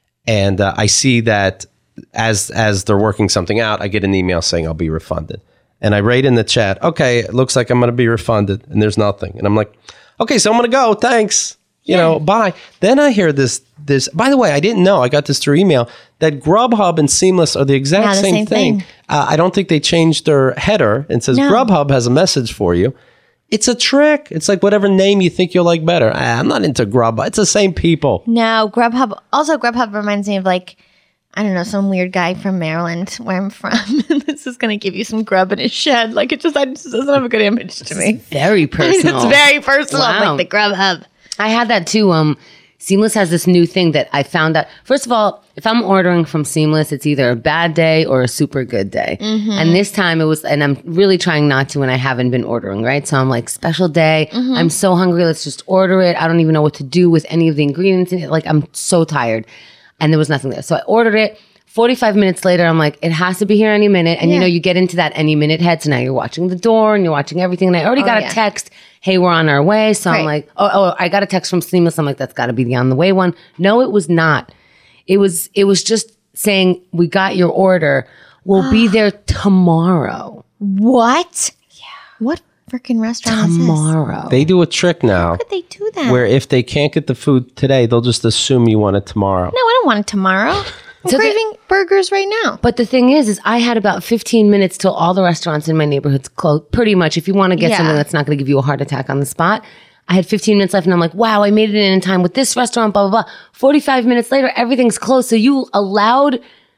and I see that as they're working something out, I get an email saying I'll be refunded. And I write in the chat, "Okay, it looks like I'm going to be refunded," and there's nothing. And I'm like, "Okay, so I'm going to go. Thanks. Bye." Then I hear this. By the way, I didn't know. I got this through email that Grubhub and Seamless are the exact Yeah, the same same thing. thing. I don't think they changed their header and says No. Grubhub has a message for you. It's a trick. It's like whatever name you think you'll like better. I'm not into Grubhub. It's the same people. No, Grubhub. Also, Grubhub reminds me of like, I don't know, some weird guy from Maryland, where I'm from. This is going to give you some grub in his shed. Like, it just doesn't have a good image to me. Very personal. It's very personal, Wow. like the Grubhub. I had that too. Seamless has this new thing that I found out. First of all, if I'm ordering from Seamless, it's either a bad day or a super good day. And this time it was, and I'm really trying not to when I haven't been ordering, right? So I'm like, special day. I'm so hungry. Let's just order it. I don't even know what to do with any of the ingredients in it. Like, I'm so tired. And there was nothing there. So I ordered it. 45 minutes later, I'm like, it has to be here any minute. And you get into that any minute head. So now you're watching the door and you're watching everything. And I already got a text, "Hey, we're on our way." So I'm Right. like, oh, I got a text from Seamless. I'm like, that's got to be the on the way one. No, it was not. It was just saying, "We got your order. We'll be there tomorrow." What? Yeah. What freaking restaurant is Tomorrow. They do a trick now this? How could they do that? where if they can't get the food today, they'll just assume you want it tomorrow. No, I don't want it tomorrow. I'm So craving burgers right now. But the thing is I had about 15 minutes till all the restaurants in my neighborhood's closed. Pretty much, if you want to get Yeah. something that's not going to give you a heart attack on the spot. I had 15 minutes left and I'm like, wow, I made it in time with this restaurant, blah, blah, blah. 45 minutes later, everything's closed. So you allowed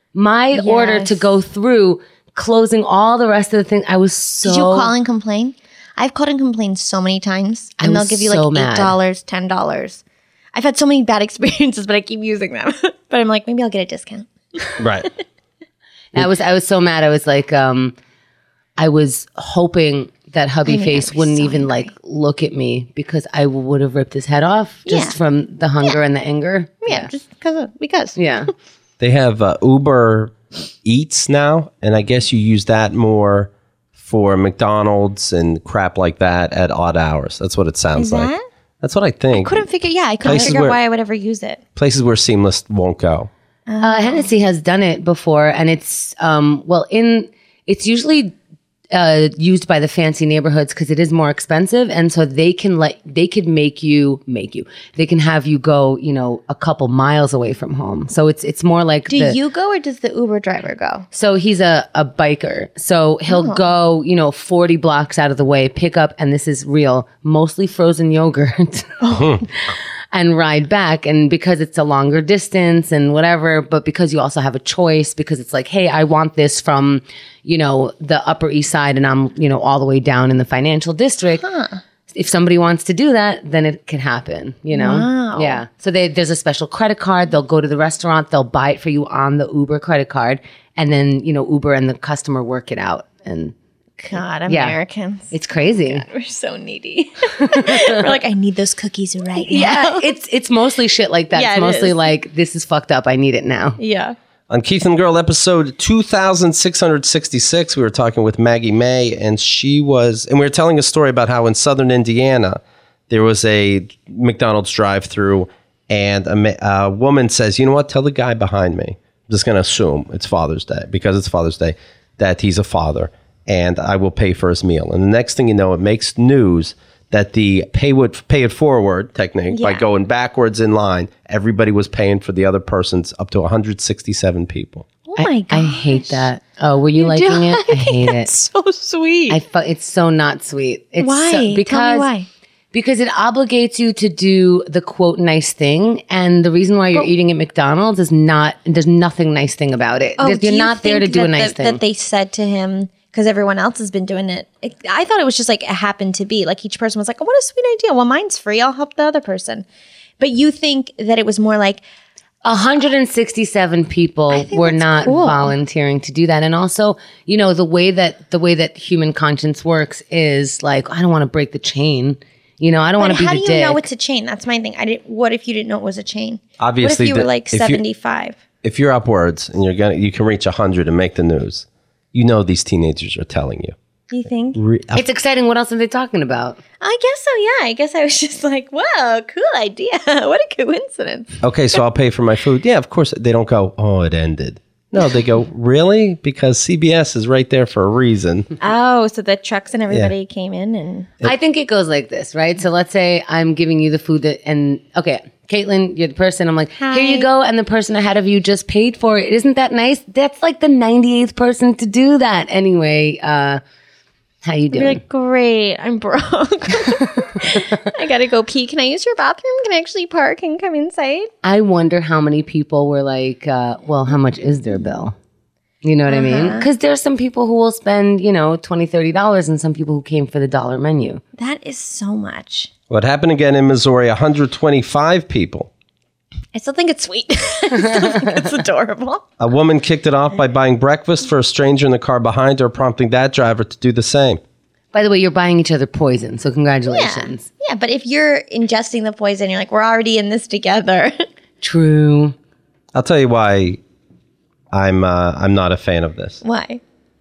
my order to go through, closing all the rest of the things. I was so... Did you call and complain? I've called and complained so many times, and they'll was give you so like mad. $8, $10. I've had so many bad experiences, but I keep using them. But I'm like, maybe I'll get a discount. Right. I was so mad. I was like, I was hoping that hubby face I'd be wouldn't so even angry. like look at me because I would have ripped his head off just Yeah. from the hunger and the anger. Yeah, just because. Yeah. They have Uber Eats now, and I guess you use that more for McDonald's and crap like that at odd hours. That's what it sounds Is like. that? That's what I think. I couldn't Places figure out where- why I would ever use it. Places where Seamless won't go. Hennessy has done it before, and it's it's usually used by the fancy neighborhoods because it is more expensive, and so they can make you they can have you go a couple miles away from home. So it's more like Do you go or does the Uber driver go? So he's a biker. So he'll go, 40 blocks out of the way, pick up, and this is real, mostly frozen yogurt and ride back. And because it's a longer distance and whatever, but because you also have a choice, because it's like, hey, I want this from, the Upper East Side and I'm, all the way down in the financial district. If somebody wants to do that, then it can happen, Wow. Yeah. So there's a special credit card. They'll go to the restaurant. They'll buy it for you on the Uber credit card. And then, Uber and the customer work it out. And God, Yeah. Americans. it's crazy. We're so needy. We're like, I need those cookies right now. Yeah. It's mostly shit like that. Yeah, it's it mostly is. like, this is fucked up. I need it now. Yeah. On Keith and Girl episode 2666, we were talking with Maggie May, and we were telling a story about how in southern Indiana, there was a McDonald's drive-through, and a woman says, "You know what? Tell the guy behind me. I'm just going to assume it's Father's Day, because it's Father's Day, that he's a father, and I will pay for his meal." And the next thing you know, it makes news that the pay it forward technique, by Yeah. going backwards in line, everybody was paying for the other person's up to 167 people. Oh my God. I hate that. Oh, were you liking it? I hate it. So sweet. It's so not sweet. It's Why? So, because, Tell me why. Because it obligates you to do the quote nice thing. And the reason why you're eating at McDonald's is there's nothing nice thing about it. Oh, You're do you not there to think do a that nice thing. That they said to him, because everyone else has been doing it. I thought it was just like it happened to be. Like each person was like, oh, what a sweet idea. Well, mine's free. I'll help the other person. But you think that it was more like, 167 people were not volunteering to do that. And also, you know, the way that human conscience works is like, I don't want to break the chain. You know, I don't want to be the dick. How do you know it's a chain? That's my thing. What if you didn't know it was a chain? Obviously, what if you were like 75? If you're upwards and you can reach 100 and make the news, you know these teenagers are telling you. You think? It's exciting. What else are they talking about? I guess so, yeah. I guess I was just like, whoa, cool idea. What a coincidence. Okay, so I'll pay for my food. Yeah, of course. They don't go, oh, it ended. No, they go, really? Because CBS is right there for a reason. Oh, so the trucks and everybody came in and... I think it goes like this, right? So let's say I'm giving you the food okay, Caitlin, you're the person. I'm like, Hi. Here you go. And the person ahead of you just paid for it. Isn't that nice? That's like the 98th person to do that. Anyway, how you doing? You're like, great, I'm broke. I gotta go pee. Can I use your bathroom? Can I actually park and come inside? I wonder how many people were like, well, how much is their bill? You know what I mean? Because there's some people who will spend, you know, $20, $30 and some people who came for the dollar menu. That is so much. What happened again in Missouri, 125 people. I still think it's sweet. I still think it's adorable. A woman kicked it off by buying breakfast for a stranger in the car behind her, prompting that driver to do the same. By the way, you're buying each other poison, so congratulations. Yeah, but if you're ingesting the poison, you're like, we're already in this together. True. I'll tell you why I'm not a fan of this. Why?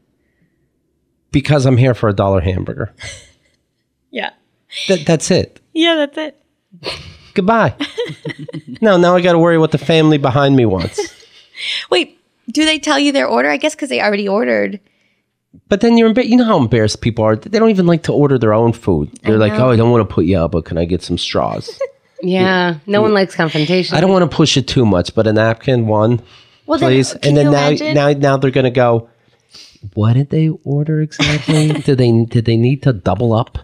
Because I'm here for a $1 hamburger. Yeah. That's it. Yeah, that's it. Goodbye. No, now I got to worry what the family behind me wants. Wait, do they tell you their order? I guess because they already ordered. But then you know how embarrassed people are. They don't even like to order their own food. They're like, oh, I don't want to put you up, but can I get some straws? Yeah, no one likes confrontation. I don't want to push it too much, but a napkin, one, please. Then, and then now they're going to go, what did they order exactly? did they need to double up?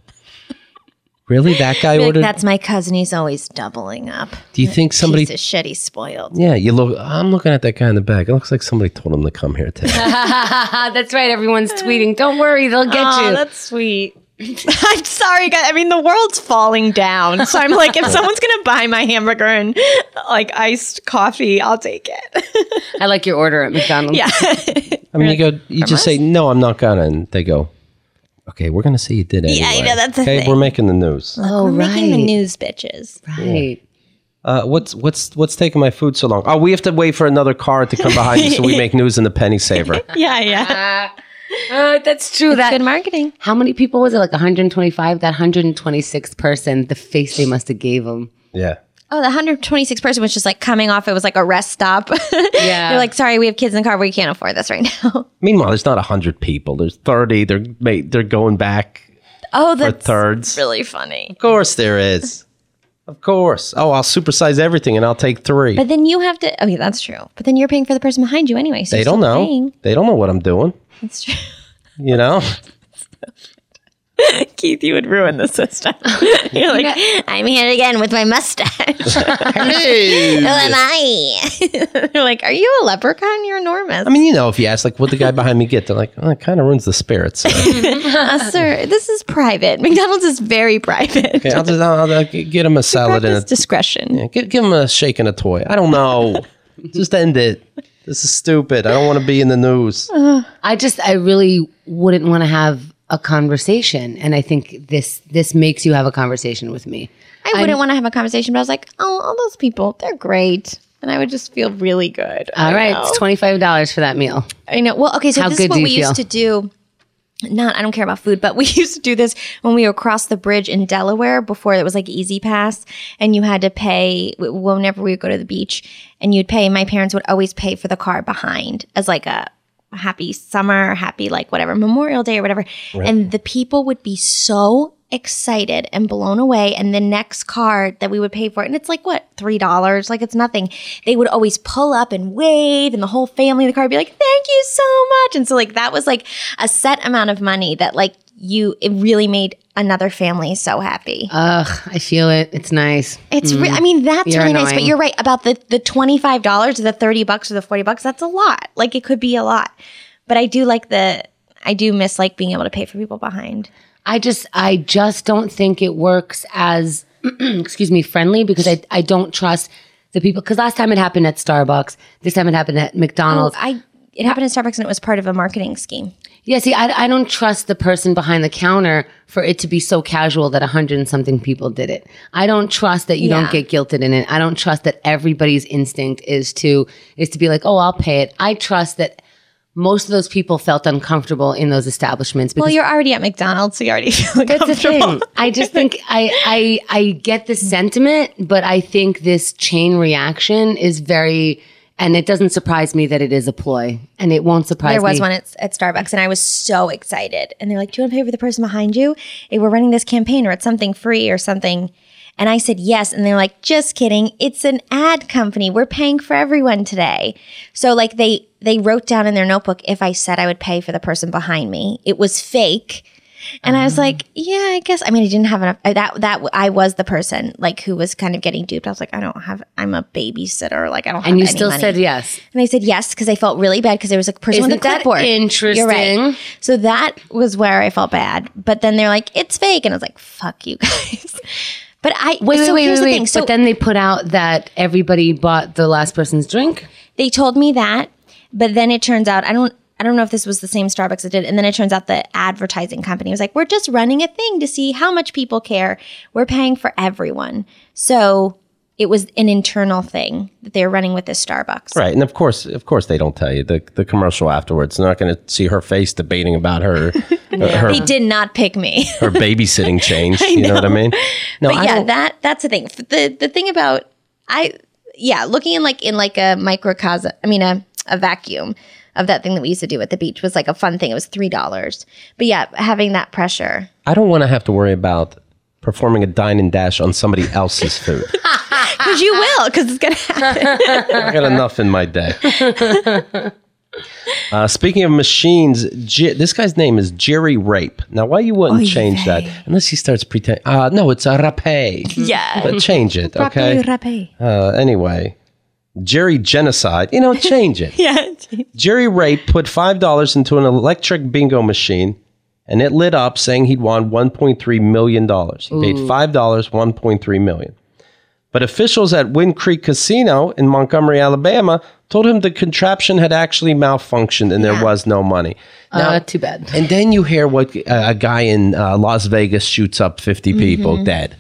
Really? That guy ordered? That's my cousin. He's always doubling up. Do you think somebody... Piece of shit, he's spoiled. Yeah, I'm looking at that guy in the back. It looks like somebody told him to come here today. That's right. Everyone's tweeting. Don't worry. They'll get you. That's sweet. I'm sorry, guys. I mean, the world's falling down. So I'm like, if someone's going to buy my hamburger and like iced coffee, I'll take it. I like your order at McDonald's. Yeah. I mean, you just say, no, I'm not going to. And they go, okay, we're going to say you did anyway. Yeah, I know, that's the thing. We're making the news. We're making the news, bitches. Right. What's taking my food so long? Oh, we have to wait for another car to come behind you so we make news in the penny saver. Yeah. That's true. That's good marketing. How many people was it? Like 125? That 126th person, the face they must have gave them. Yeah. Oh, the 126th person was just like coming off. It was like a rest stop. Yeah. They're like, sorry, we have kids in the car. We can't afford this right now. Meanwhile, there's not 100 people. There's 30. They're going back for thirds. Really funny. Of course there is. Of course. Oh, I'll supersize everything and I'll take 3. But then you have to. Okay, that's true. But then you're paying for the person behind you anyway. So they don't know. Paying. They don't know what I'm doing. That's true. You know? Keith, you would ruin the system. You're like, I'm here again with my mustache. Hey. Who am I? You're like, are you a leprechaun? You're enormous. I mean, you know, if you ask, like, what'd the guy behind me get? They're like, oh, it kind of ruins the spirits. Sir, this is private. McDonald's is very private. Okay, I'll get him a salad and discretion. Yeah, give him a shake and a toy. I don't know. Just end it. This is stupid. I don't want to be in the news. I really wouldn't want to have a conversation, and I think this makes you have a conversation with me. I wouldn't want to have a conversation, but I was like, oh, all those people, they're great. And I would just feel really good. All right, it's $25 for that meal. I know. Well, okay, so How this good is what do you we used to do. I don't care about food, but we used to do this when we would cross the bridge in Delaware before it was like Easy Pass, and you had to pay whenever we would go to the beach, and you'd pay. My parents would always pay for the car behind as like a happy summer, happy like whatever, Memorial Day or whatever. Right. And the people would be so excited and blown away. And the next car that we would pay for, and it's like, what, $3? Like it's nothing. They would always pull up and wave, and the whole family in the car would be like, thank you so much. And so like that was like a set amount of money that like it really made another family so happy. Ugh, I feel it. It's nice. It's I mean, that's You're really annoying. nice. But you're right about the $25 or the $30 or the $40. That's a lot. Like it could be a lot. But I do miss like being able to pay for people behind. I just don't think it works as, friendly, because I don't trust the people, because last time it happened at Starbucks, this time it happened at McDonald's. It happened at Starbucks and it was part of a marketing scheme. Yeah, see, I don't trust the person behind the counter for it to be so casual that 100 and something people did it. I don't trust that you don't get guilted in it. I don't trust that everybody's instinct is to be like, oh, I'll pay it. I trust that most of those people felt uncomfortable in those establishments. Well, you're already at McDonald's, so you already feel that's the comfortable. thing. I just think I get the sentiment, but I think this chain reaction is very, and it doesn't surprise me that it is a ploy, and it won't surprise me. There was one at Starbucks, and I was so excited. And they're like, do you want to pay for the person behind you? Hey, we're running this campaign, or it's something free or something. And I said yes. And they're like, just kidding. It's an ad company. We're paying for everyone today. So like they wrote down in their notebook if I said I would pay for the person behind me. It was fake. And I was like, yeah, I guess. I mean, I didn't have enough. That I was the person like who was kind of getting duped. I was like, I'm a babysitter. Like I don't have And you any still money. said yes. And I said yes because I felt really bad because there was a person with a Isn't that clipboard. interesting? You're right. So that was where I felt bad. But then they're like, it's fake. And I was like, fuck you guys. But here's the thing. So but then they put out that everybody bought the last person's drink. they told me that, but then it turns out I don't know if this was the same Starbucks that did. And then it turns out the advertising company was like, we're just running a thing to see how much people care. We're paying for everyone. So it was an internal thing that they're running with this Starbucks. Right. And of course they don't tell you the commercial afterwards. They're not going to see her face debating about her They did not pick me. her babysitting change. You know what I mean? No, But yeah, that's the thing. The thing about looking in a microcosm, a vacuum of that thing that we used to do at the beach was like a fun thing. It was $3. But yeah, having that pressure. I don't want to have to worry about performing a dine and dash on somebody else's food. Because you will, because it's going to happen. I got enough in my day. Speaking of machines, this guy's name is Jerry Rape. Now, why you wouldn't change that? Unless he starts pretending. No, it's a rapé. Yeah. But change it, okay? Rapé. Anyway, Jerry Genocide. Change it. Yeah. Jerry Rape put $5 into an electric bingo machine, and it lit up saying he'd won $1.3 million. He paid $5, $1.3 million. But officials at Wind Creek Casino in Montgomery, Alabama, told him the contraption had actually malfunctioned and there was no money. Now, Too bad. And then you hear what a guy in Las Vegas shoots up 50 people dead.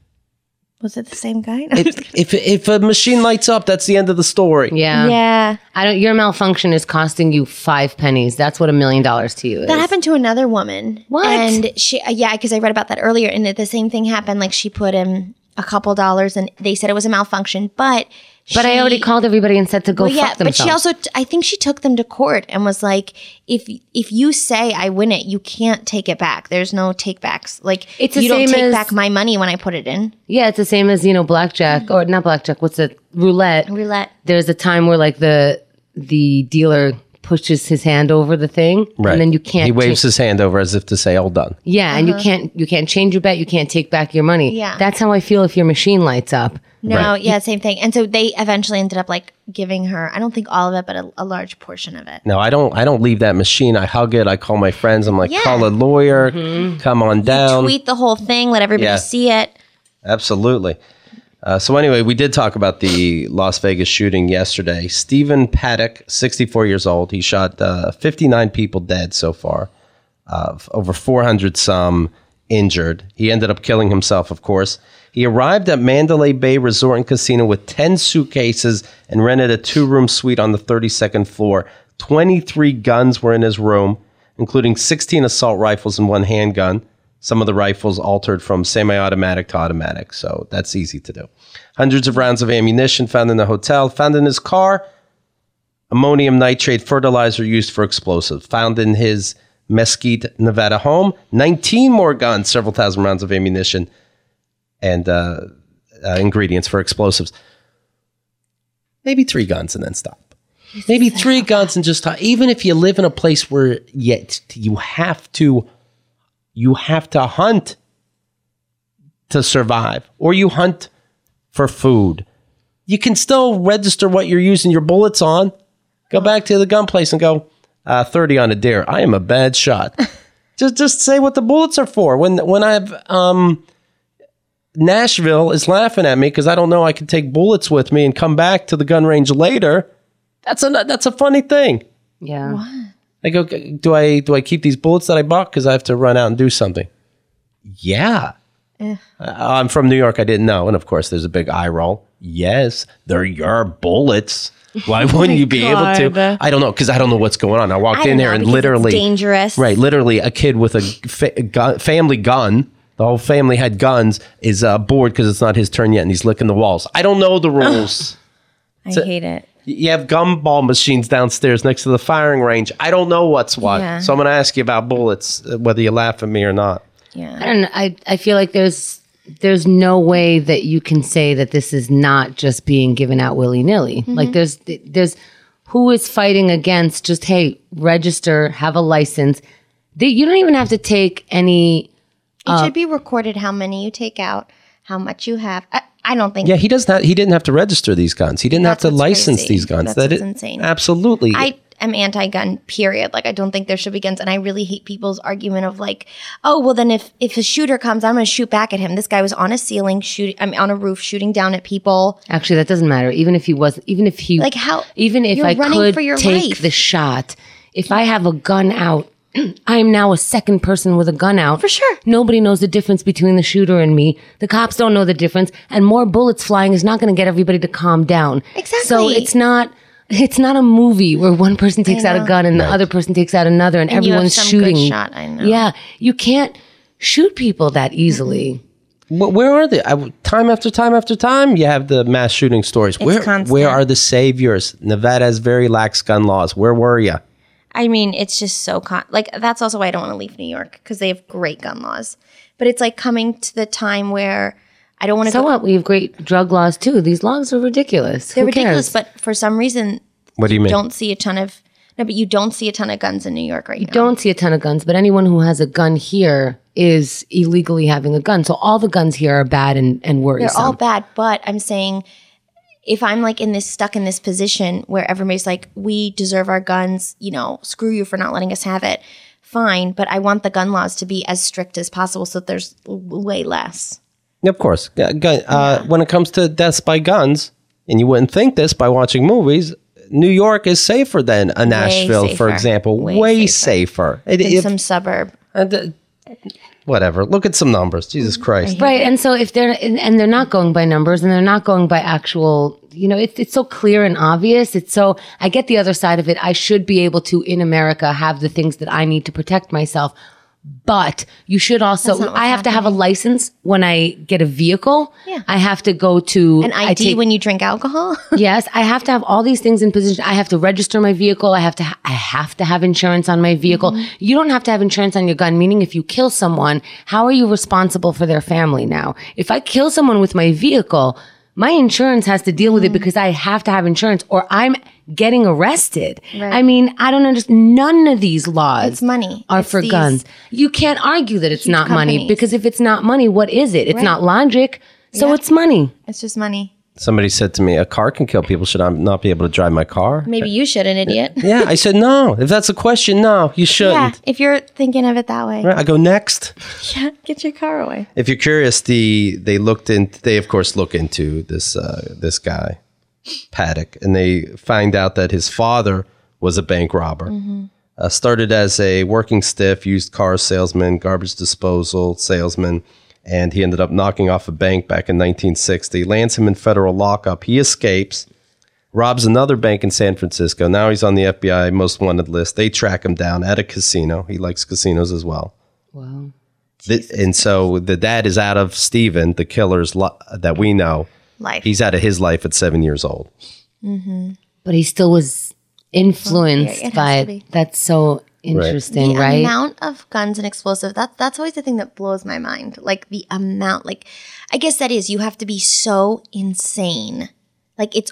Was it the same guy? If a machine lights up, that's the end of the story. Yeah. Your malfunction is costing you 5 pennies. That's what $1 million to you is. That happened to another woman. What? And she, because I read about that earlier, and the same thing happened. Like she put in a couple dollars, and they said it was a malfunction, but I already called everybody and said to go fuck themselves. But she also, I think she took them to court and was like, if you say I win it, you can't take it back. There's no take backs. Like It's the you don't same take as- back my money when I put it in. Yeah, it's the same as, blackjack, or not blackjack, what's it? Roulette. There's a time where like the dealer pushes his hand over the thing, Right. and then you can't. He waves his hand over as if to say, all done. Yeah, and you can't change your bet. You can't take back your money. Yeah. That's how I feel if your machine lights up. No, Right. yeah, same thing. And so they eventually ended up like giving her, I don't think all of it, but a large portion of it. No, I don't leave that machine. I hug it. I call my friends. I'm like, call a lawyer. Come on down. Tweet the whole thing, let everybody Yeah. see it. Absolutely. So anyway, we did talk about the Las Vegas shooting yesterday. Stephen Paddock, 64 years old. He shot 59 people dead so far, over 400 some injured. He ended up killing himself, of course. He arrived at Mandalay Bay Resort and Casino with 10 suitcases and rented a 2-room suite on the 32nd floor. 23 guns were in his room, including 16 assault rifles and 1 handgun. Some of the rifles altered from semi-automatic to automatic, so that's easy to do. Hundreds of rounds of ammunition found in the hotel. Found in his car, ammonium nitrate fertilizer used for explosives. Found in his Mesquite, Nevada home, 19 more guns, several thousand rounds of ammunition, and ingredients for explosives. Maybe 3 guns and then stop. Maybe 3 guns and just stop. Even if you live in a place where you have to hunt to survive, or you hunt for food, you can still register what you're using your bullets on. Go back to the gun place and go, 30 on a deer. I am a bad shot. just say what the bullets are for. When I've Nashville is laughing at me because I don't know I can take bullets with me and come back to the gun range later. That's a funny thing. Yeah. I go, do I keep these bullets that I bought because I have to run out and do something? Yeah. I'm from New York. I didn't know. And of course, there's a big eye roll. Yes, they're your bullets. Why wouldn't you be able to? I don't know, because I don't know what's going on. I walked in there and literally dangerous. Right, literally a kid with a family gun. The whole family had guns. Is bored because it's not his turn yet, and he's licking the walls. I don't know the rules. I hate it. You have gumball machines downstairs next to the firing range. I don't know what's what. Yeah. So I'm going to ask you about bullets, whether you laugh at me or not. Yeah. I don't know. I feel like there's no way that you can say that this is not just being given out willy-nilly. Like there's who is fighting against just, hey, register, have a license. You don't even have to take any. It should be recorded how many you take out, how much you have. I don't think. Yeah, he didn't have to register these guns. He didn't have to That's what's license crazy. these guns. That's what's insane. Absolutely. I am anti-gun, period. Like, I don't think there should be guns. And I really hate people's argument of like, oh, well, then if a shooter comes, I'm going to shoot back at him. This guy was on a ceiling on a roof shooting down at people. Actually, that doesn't matter. Even if Like, how? even if you're I running could for your take life. the shot, if I have a gun out, I am now a second person with a gun out. For sure. Nobody knows the difference between the shooter and me. The cops don't know the difference. And more bullets flying is not going to get everybody to calm down. Exactly. So it's not a movie where one person takes out a gun and the other person takes out another and you have everyone's some shooting. good shot, I know. Yeah. You can't shoot people that easily. Where are they? Time after time after time, you have the mass shooting stories. constant. Where are the saviors? Nevada has very lax gun laws. Where were you? I mean, it's just so that's also why I don't want to leave New York, because they have great gun laws. But it's like coming to the time where I don't want to So go. what? We have great drug laws too. These laws are ridiculous. They're Who ridiculous, cares? but for some reason, What do you mean? don't see a ton of but you don't see a ton of guns in New York right now. Don't see a ton of guns, but anyone who has a gun here is illegally having a gun. So all the guns here are bad and worrisome. They're all bad, but I'm saying if I'm like stuck in this position where everybody's like, we deserve our guns, screw you for not letting us have it, fine, but I want the gun laws to be as strict as possible so that there's way less. Of course. When it comes to deaths by guns, and you wouldn't think this by watching movies, New York is safer than a Nashville, for safer. example. Way Way safer. In some suburb. Whatever. Look at some numbers. Jesus Christ. Right. And so if they're not going by numbers and they're not going by actual, it's so clear and obvious. I get the other side of it. I should be able to, in America, have the things that I need to protect myself. But you should also, I have to have a license when I get a vehicle. Yeah. I have to go to An ID when you drink alcohol? Yes, I have to have all these things in position. I have to register my vehicle. I have to have insurance on my vehicle. Mm-hmm. You don't have to have insurance on your gun, meaning if you kill someone, how are you responsible for their family now? If I kill someone with my vehicle, my insurance has to deal with it because I have to have insurance or I'm getting arrested. Right. I mean, I don't understand. None of these laws It's money. are It's for these guns. You can't argue that it's not money companies. because if it's not money, what is it? It's Right. not logic. So Yeah. it's money. It's just money. Somebody said to me, a car can kill people. Should I not be able to drive my car? Maybe you should, an idiot. Yeah, I said, no. If that's a question, no, you shouldn't. Yeah, if you're thinking of it that way. Right, I go next. Yeah, get your car away. If you're curious, they of course look into this guy, Paddock, and they find out that his father was a bank robber. Started as a working stiff, used car salesman, garbage disposal salesman, and he ended up knocking off a bank back in 1960. Lands him in federal lockup. He escapes, robs another bank in San Francisco. Now he's on the FBI most wanted list. They track him down at a casino. He likes casinos as well. Wow. And so the dad is out of Steven, the killer's that we know. Life. He's out of his life at 7 years old. But he still was influenced Yeah, it has by to it. be. That's so interesting, The right? amount of guns and explosives, that's always the thing that blows my mind. Like the amount, I guess that is, you have to be so insane. Like it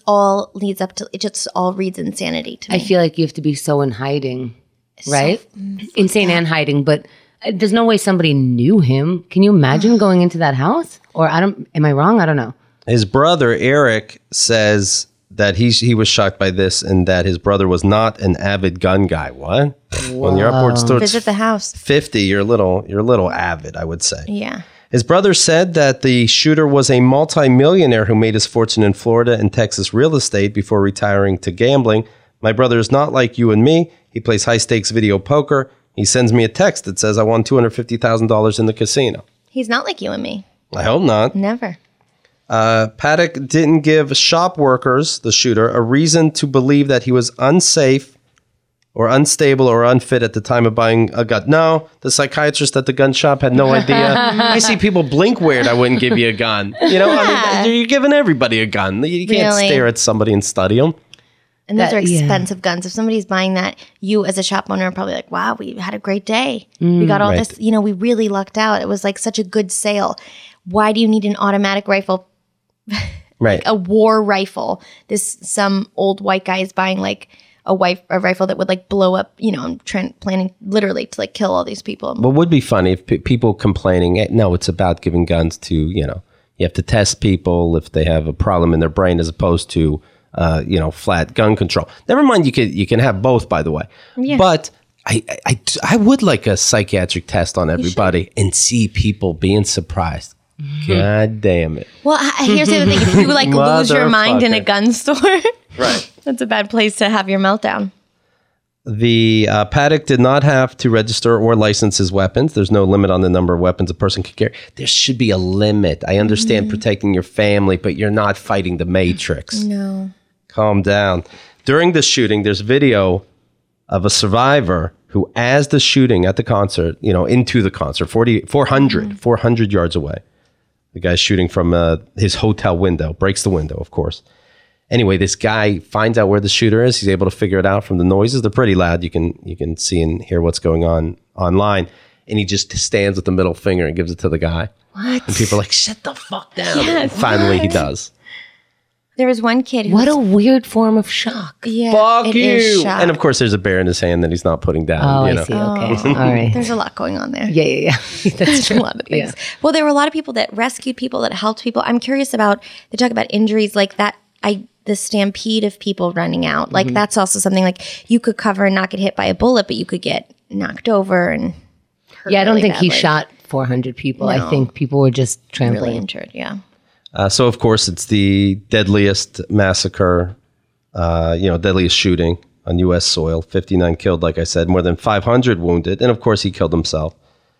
just all reads insanity to me. I feel like you have to be so in hiding, right? Insane and hiding, but there's no way somebody knew him. Can you imagine going into that house? Or am I wrong? I don't know. His brother, Eric, says that he was shocked by this and that his brother was not an avid gun guy. What? When you're upwards towards Visit the house. 50, you're a little avid, I would say. Yeah. His brother said that the shooter was a multimillionaire who made his fortune in Florida and Texas real estate before retiring to gambling. My brother is not like you and me. He plays high-stakes video poker. He sends me a text that says, I won $250,000 in the casino. He's not like you and me. I hope not. Never. Paddock didn't give shop workers, the shooter, a reason to believe that he was unsafe or unstable or unfit at the time of buying a gun. No, the psychiatrist at the gun shop had no idea. I see people blink weird. I wouldn't give you a gun. You know, I mean, you're giving everybody a gun. You can't stare at somebody and study them. And those are expensive guns. If somebody's buying that, you as a shop owner are probably like, wow, we had a great day. We got all this, you know, we really lucked out. It was like such a good sale. Why do you need an automatic rifle? Right. A war rifle. Some old white guy is buying like a rifle that would like blow up, you know, and planning literally to like kill all these people. What would be funny if people complaining, no, it's about giving guns to, you know, you have to test people if they have a problem in their brain as opposed to, you know, flat gun control. Never mind, you can have both, by the way. Yeah. But I would like a psychiatric test on everybody and see people being surprised. God damn it. Well, here's the other thing. If you like lose your mind in a gun store, right, that's a bad place to have your meltdown. The Paddock did not have to register or license his weapons. There's no limit on the number of weapons a person can carry. There should be a limit. I understand protecting your family, but you're not fighting the Matrix. No. Calm down. During the shooting, there's video of a survivor who, as the shooting at the concert, you know, into the concert, 400 yards away. The guy's shooting from his hotel window, breaks the window, of course. Anyway, this guy finds out where the shooter is. He's able to figure it out from the noises. They're pretty loud. You can see and hear what's going on online. And he just stands with the middle finger and gives it to the guy. What? And people are like, shut the fuck down. Yes. And finally, he does. There was one kid who What a weird form of shock. Yeah, Fuck it you. is shock. And of course, there's a bear in his hand that he's not putting down. Oh, you I know? see. Okay. All right. There's a lot going on there. Yeah. That's A lot of things. Yeah. Well, there were a lot of people that rescued people, that helped people. I'm curious about, they talk about injuries like that. The stampede of people running out. Like that's also something like you could cover and not get hit by a bullet, but you could get knocked over and hurt. Yeah, I don't really think he badly. shot 400 people. No. I think people were just trampling. Really injured, yeah. So, of course, it's the deadliest massacre, deadliest shooting on U.S. soil. 59 killed, like I said, more than 500 wounded. And, of course, he killed himself.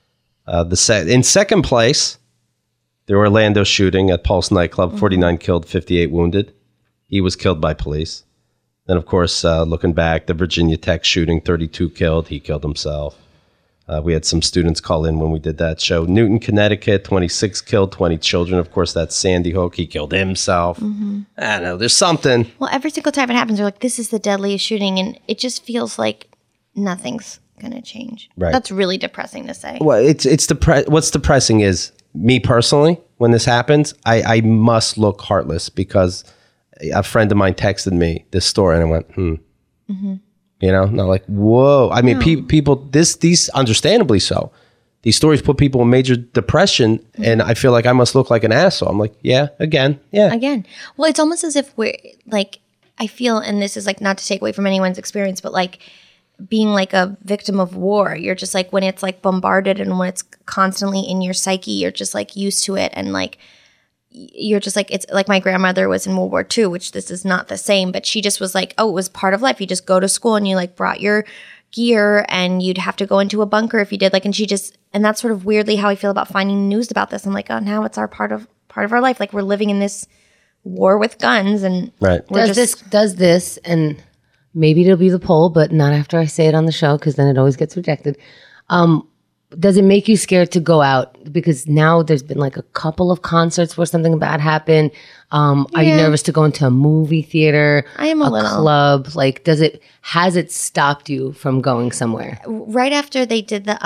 In second place, the Orlando shooting at Pulse nightclub, 49 killed, 58 wounded. He was killed by police. Then, of course, looking back, the Virginia Tech shooting, 32 killed. He killed himself. We had some students call in when we did that show. Newton, Connecticut, 26 killed, 20 children. Of course, that's Sandy Hook. He killed himself. I don't know. There's something. Well, every single time it happens, they're like, this is the deadliest shooting. And it just feels like nothing's going to change. Right. That's really depressing to say. Well, what's depressing is, me personally, when this happens, I must look heartless because a friend of mine texted me this story and I went, You know, not like, whoa. I mean, people, these understandably so. These stories put people in major depression, and I feel like I must look like an asshole. I'm like, again. Well, it's almost as if we're like, I feel, and this is like not to take away from anyone's experience, but like being like a victim of war. You're just like, when it's like bombarded and when it's constantly in your psyche, you're just like used to it. And like, you're just like, it's like my grandmother was in World War II, which this is not the same, but she just was like, oh, it was part of life. You just go to school and you like brought your gear and you'd have to go into a bunker if you did. Like, and that's sort of weirdly how I feel about finding news about this. I'm like, oh, now it's our part of our life. Like we're living in this war with guns and does this, and maybe it'll be the poll, but not after I say it on the show, because then it always gets rejected. Does it make you scared to go out? Because now there's been like a couple of concerts where something bad happened. Are you nervous to go into a movie theater? I am a little. Club? Like, has it stopped you from going somewhere? Right after they did the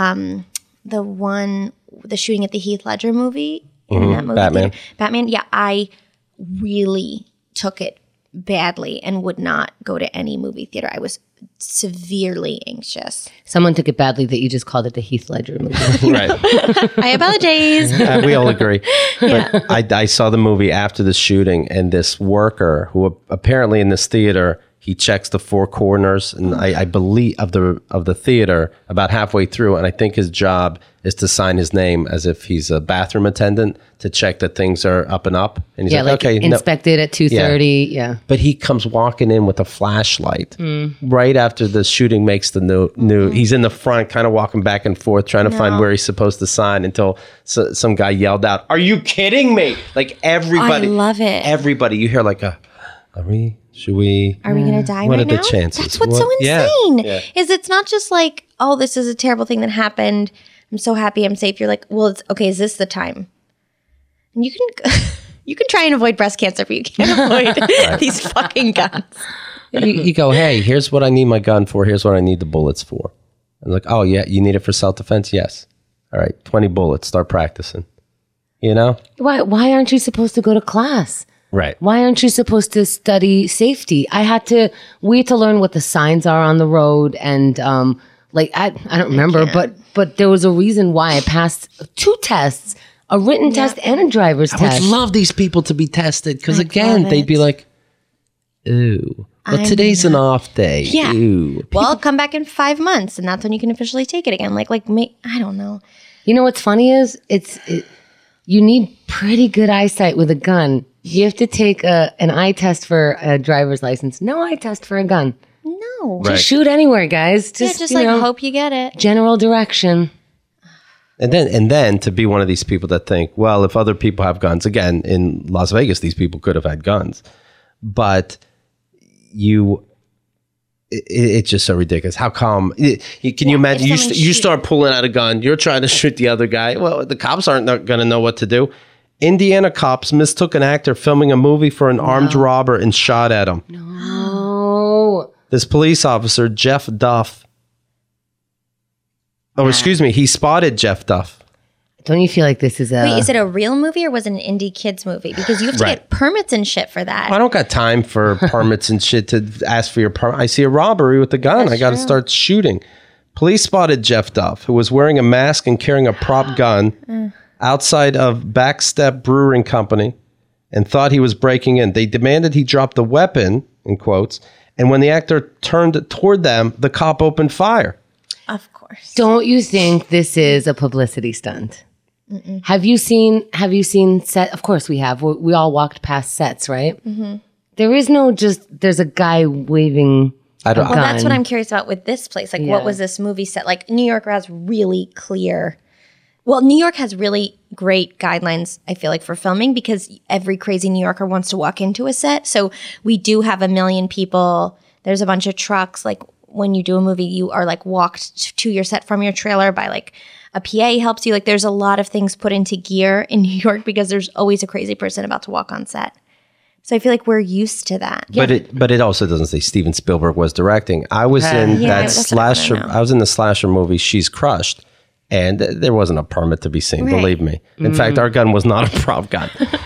shooting at the Heath Ledger movie in that movie Batman. theater, Batman. Yeah, I really took it badly and would not go to any movie theater. I was severely anxious. Someone took it badly that you just called it the Heath Ledger movie. Right. I apologize. We all agree. But I saw the movie after the shooting, and this worker who apparently in this theater, He checks the four corners, and I believe of the theater about halfway through, and I think his job is to sign his name as if he's a bathroom attendant to check that things are up and up. And he's like, okay, inspected at 2:30. Yeah. But he comes walking in with a flashlight right after the shooting makes the new. He's in the front, kind of walking back and forth, trying to find where he's supposed to sign until some guy yelled out, "Are you kidding me?" Like everybody, I love it. Everybody, you hear like Should we? Are we going to die what right now? are the chances? That's what's so insane. Yeah. Is it's not just like, oh, this is a terrible thing that happened. I'm so happy I'm safe. You're like, well, it's okay. Is this the time? And you can try and avoid breast cancer, but you can't avoid these fucking guns. You go, hey, here's what I need my gun for. Here's what I need the bullets for. I'm like, oh yeah, you need it for self-defense? Yes. All right, 20 bullets. Start practicing. You know? Why aren't you supposed to go to class? Right. Why aren't you supposed to study safety? We had to learn what the signs are on the road, and I don't remember, but there was a reason why I passed 2 tests, a written test and a driver's test. I would love these people to be tested because again, they'd be like, ooh, but today's an off day. Yeah. Ooh. Well, come back in 5 months, and that's when you can officially take it again. I don't know. You know what's funny is you need pretty good eyesight with a gun. You have to take an eye test for a driver's license. No eye test for a gun. No. Right. Just shoot anywhere, guys. Just hope you get it. General direction. And then to be one of these people that think, well, if other people have guns, again, in Las Vegas, these people could have had guns. But it's just so ridiculous. How come? Can you imagine? You start pulling out a gun. You're trying to shoot the other guy. Well, the cops aren't going to know what to do. Indiana cops mistook an actor filming a movie for an armed robber and shot at him. No. This police officer, Jeff Duff. Oh, excuse me. He spotted Jeff Duff. Don't you feel like this is Wait, is it a real movie or was it an indie kids movie? Because you have to get permits and shit for that. I don't got time for permits and shit to ask for your permit. I see a robbery with a gun. I got to start shooting. Police spotted Jeff Duff, who was wearing a mask and carrying a prop gun outside of Backstep Brewing Company and thought he was breaking in. They demanded he drop the weapon, in quotes, and when the actor turned toward them, the cop opened fire. Of course. Don't you think this is a publicity stunt? Mm-mm. Have you seen set? Of course we have. We all walked past sets, right? Mm-hmm. There is no there's a guy waving a gun. Well, that's what I'm curious about with this place. Like, what was this movie set? Like, New York has really clear... Well, New York has really great guidelines, I feel like, for filming because every crazy New Yorker wants to walk into a set. So we do have 1 million people. There's a bunch of trucks. Like, when you do a movie, you are, like, walked to your set from your trailer by, like, a PA helps you. Like, there's a lot of things put into gear in New York because there's always a crazy person about to walk on set. So I feel like we're used to that. But it also doesn't say Steven Spielberg was directing. I was in that slasher. I was in the slasher movie She's Crushed, and there wasn't a permit to be seen. Believe me. In fact, our gun was not a prop gun.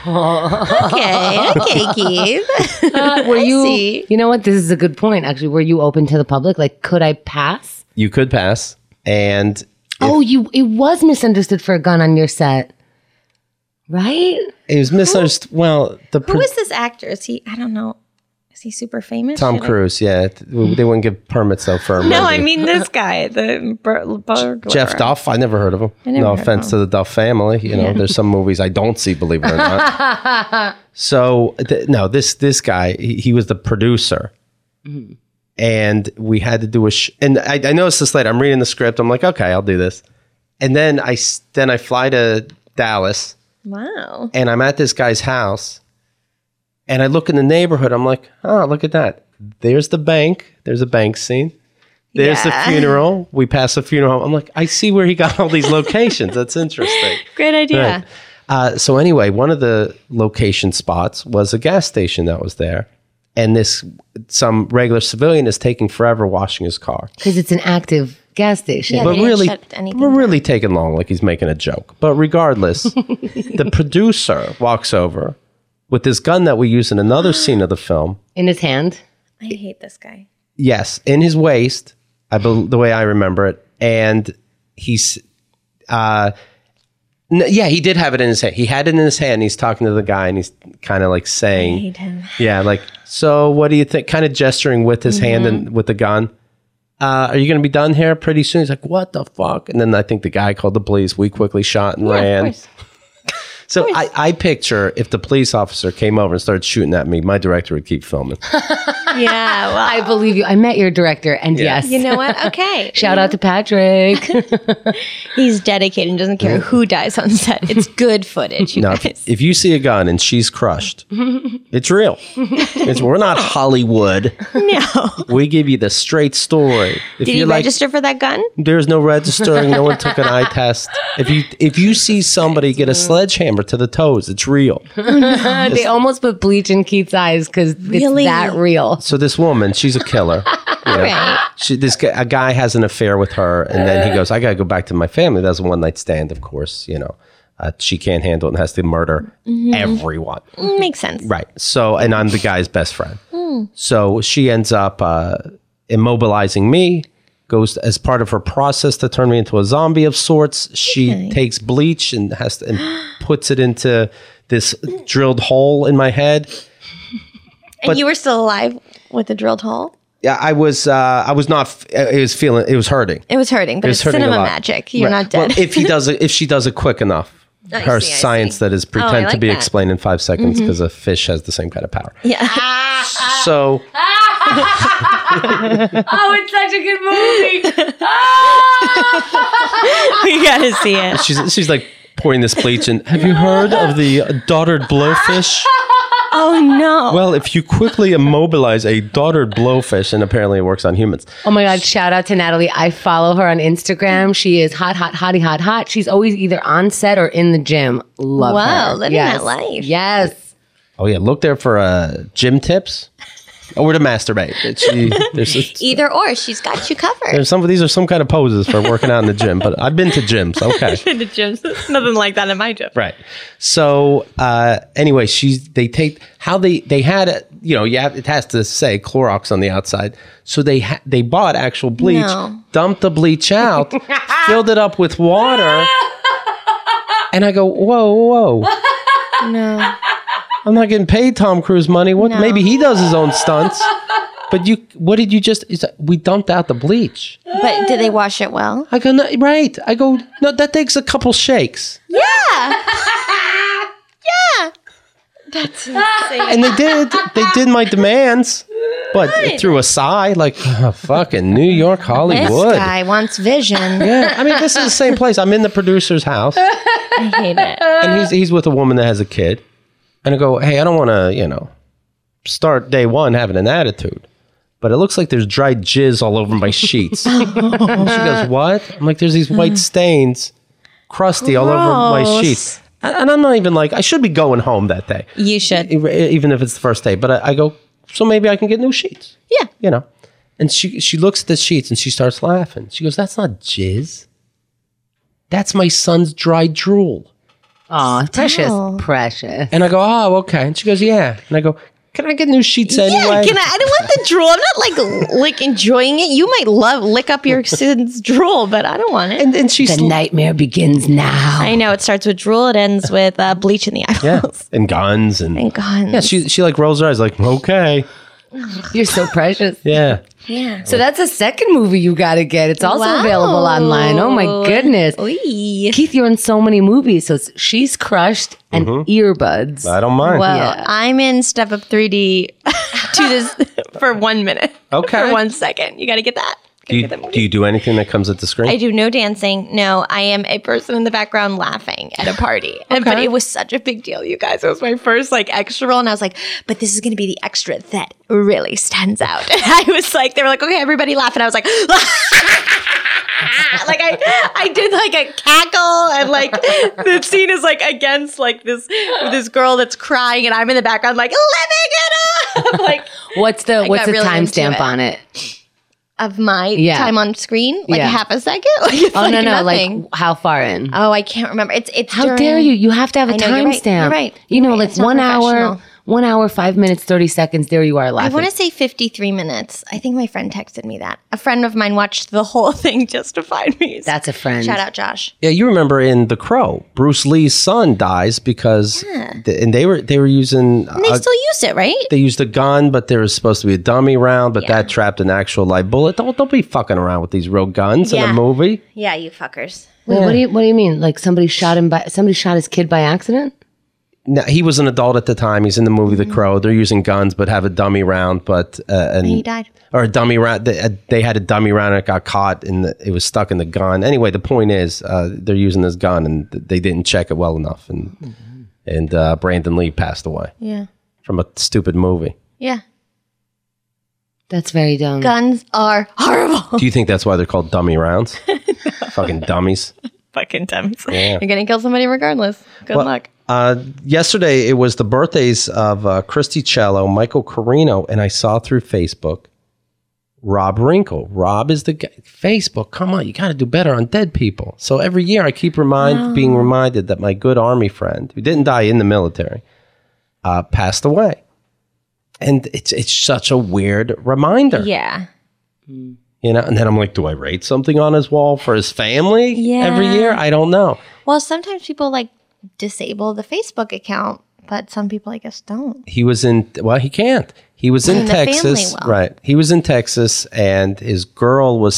Okay, Keith. Were you? You know what? This is a good point. Actually, were you open to the public? Like, could I pass? You could pass, and it was misunderstood for a gun on your set. Right? It was misunderstood. Well, who is this actor? Is he? I don't know. Is he super famous? Tom Cruise. Yeah, they wouldn't give permits though for him. No, I mean this guy, the burglar. Jeff Duff. I never heard of him. No offense to the Duff family. You know, there's some movies I don't see. Believe it or not. So this guy, he was the producer, and we had to do and I noticed this later. I'm reading the script. I'm like, okay, I'll do this, and then I fly to Dallas. Wow. And I'm at this guy's house and I look in the neighborhood. I'm like, oh, look at that. There's the bank. There's a bank scene. There's the funeral. We pass a funeral. I'm like, I see where he got all these locations. That's interesting. Great idea. Right. So anyway, one of the location spots was a gas station that was there. And some regular civilian is taking forever washing his car. Because it's an active gas station. Yeah, but we're really taking long, like he's making a joke. But regardless, the producer walks over with this gun that we use in another scene of the film. In his hand? I hate this guy. Yes, in his waist, the way I remember it. And he's Yeah, he did have it in his hand. He had it in his hand. He's talking to the guy, and he's kind of like saying, I hate him. yeah, like, so what do you think? Kind of gesturing with his hand and with the gun. Are you going to be done here pretty soon? He's like, what the fuck? And then I think the guy called the police. We quickly shot and ran. Of course. So I picture if the police officer came over and started shooting at me, my director would keep filming. Yeah, well, I believe you. I met your director, and yes. you know what? Okay. Shout out to Patrick. He's dedicated and doesn't care who dies on set. It's good footage, you Now, guys. if you see a gun and she's crushed, it's real. We're not Hollywood. No. We give you the straight story. If Did he register for that gun? There's no registering. No one took an eye test. If you see somebody get a sledgehammer to the toes, it's real. They almost put bleach in Keith's eyes because Really? it's that real. So this woman, she's a killer. You know? Right. A guy has an affair with her, and then he goes, "I gotta go back to my family." That's a one night stand, of course. You know, she can't handle it and has to murder everyone. Makes sense. Right. So, and I'm the guy's best friend. So she ends up immobilizing me. Goes as part of her process to turn me into a zombie of sorts. She takes bleach and puts it into this drilled hole in my head. And you were still alive with the drilled hole? Yeah, I was not. It was hurting. It was hurting, but It it's was hurting a cinema lot. magic. You're Right. not dead. Well, if she does it quick enough, her see, I science see. that is pretend to like be that. explained in 5 seconds because a fish has the same kind of power. Yeah. So Oh, it's such a good movie. We gotta see it. she's like pouring this bleach and have you heard of the dotted blowfish? Oh no. Well, if you quickly immobilize a dotted blowfish, and apparently it works on humans. Oh my God, shout out to Natalie. I follow her on Instagram. She is hot. She's always either on set or in the gym. Love Wow, her. living that life. Yes. Oh yeah, look there for gym tips or to masturbate. Either or, she's got you covered. These are some kind of poses for working out in the gym, but I've been to gyms. Okay. In the gym. Nothing like that in my gym. Right. So anyway, they had it. You know, it has to say Clorox on the outside. So they bought actual bleach, No. dumped the bleach out, filled it up with water, and I go, whoa. No. I'm not getting paid Tom Cruise money. What? No. Maybe he does his own stunts. But what did you just? We dumped out the bleach. But did they wash it well? I go, no, right. I go, no, that takes a couple shakes. Yeah. Yeah. That's insane. And they did my demands, but through a sigh, like, oh, fucking New York, This Hollywood. guy wants vision. Yeah, I mean, this is the same place. I'm in the producer's house, I hate it. and he's with a woman that has a kid. And I go, hey, I don't want to, start day one having an attitude. But it looks like there's dried jizz all over my sheets. And she goes, what? I'm like, there's these white stains, crusty all over my Gross. sheets. And I'm not even like, I should be going home that day, You should. even if it's the first day. But I go, so maybe I can get new sheets. Yeah. And she looks at the sheets and she starts laughing. She goes, that's not jizz. That's my son's dried drool. Oh, precious. And I go, oh, okay. And she goes, yeah. And I go, can I get new sheets anyway? Yeah, I don't want the drool. I'm not like enjoying it. You might lick up your son's drool, but I don't want it. And she's The nightmare begins now. I know it starts with drool. It ends with bleach in the eyeballs. and guns and guns. yeah. She like rolls her eyes like, okay, You're so precious. yeah. Yeah. So that's a second movie you got to get. It's also Wow. available online. Oh my goodness. Oy. Keith, you're in so many movies. So it's She's Crushed and Earbuds. I don't mind. Well, Yeah. I'm in Step Up 3D to this for 1 minute. Okay. For 1 second. You got to get that. Do you do anything that comes at the screen? I do no dancing. No, I am a person in the background laughing at a party. But it was such a big deal, you guys. It was my first extra role. And I was like, but this is going to be the extra that really stands out. And I was like, they were like, okay, everybody laugh. And I was like, I did a cackle and the scene is against this girl that's crying and I'm in the background living it up. What's the got really into timestamp it. on it? Of my Yeah. time on screen, Yeah. half a second. It's Oh no, nothing. how far in? Oh, I can't remember. It's How during- dare you? You have to have a I know, you're right, timestamp. you're right. You know, You're right. like It's not 1 hour, professional. 1 hour, 5 minutes, 30 seconds. There you are I laughing. want to say 53 minutes. I think my friend texted me that. A friend of mine watched the whole thing just to find me. That's a friend. Shout out Josh. Yeah, you remember in The Crow, Bruce Lee's son dies because, and they were using. And they still use it, right? They used a gun, but there was supposed to be a dummy round, but that trapped an actual live bullet. Don't be fucking around with these real guns in a movie. Yeah, you fuckers. Wait, what do you mean? Like somebody shot his kid by accident? No, he was an adult at the time. He's in the movie The Crow. They're using guns, but have a dummy round. But and he died. Or a dummy round. They had a dummy round and it got caught and it was stuck in the gun. Anyway, the point is, they're using this gun and they didn't check it well enough, and Brandon Lee passed away. Yeah. From a stupid movie. Yeah. That's very dumb. Guns are horrible. Do you think that's why they're called dummy rounds? Fucking dummies. Fucking dummies. Yeah. You're going to kill somebody regardless. Good luck. Yesterday, it was the birthdays of Christy Cello, Michael Carino, and I saw through Facebook Rob Wrinkle. Rob is the guy. Facebook, come on, you got to do better on dead people. So every year I keep being reminded that my good Army friend, who didn't die in the military, passed away. And it's such a weird reminder. Yeah. You know, and then I'm like, do I rate something on his wall for his family every year? I don't know. Well, sometimes people like disable the Facebook account, but some people, I guess, don't. He was he can't. He was in the family Texas. will. Right. He was in Texas and his girlfriend was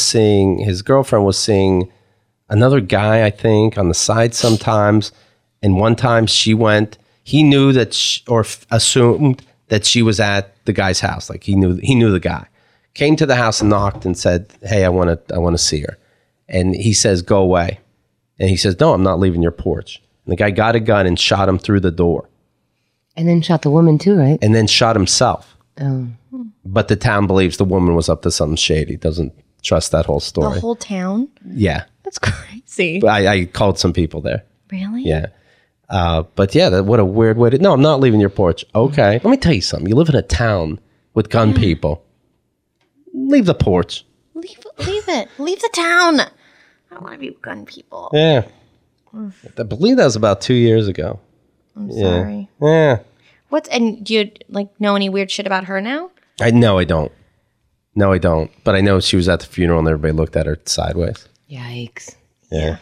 seeing another guy, I think, on the side sometimes. And one time she went, he knew that assumed that she was at the guy's house. Like he knew the guy. Came to the house and knocked and said, "Hey, I want to see her." And he says, "Go away." And he says, "No, I'm not leaving your porch." And the guy got a gun and shot him through the door. And then shot the woman too, right? And then shot himself. Oh. But the town believes the woman was up to something shady. Doesn't trust that whole story. The whole town? Yeah. That's crazy. But I called some people there. Really? Yeah. But yeah, what a weird way to... No, I'm not leaving your porch. Okay. Let me tell you something. You live in a town with gun people. Leave the porch. Leave it. Leave the town. I don't want to be gun people. Yeah. I believe that was about 2 years ago. I'm sorry. Yeah. And do you know any weird shit about her now? No, I don't. But I know she was at the funeral and everybody looked at her sideways. Yikes. Yeah.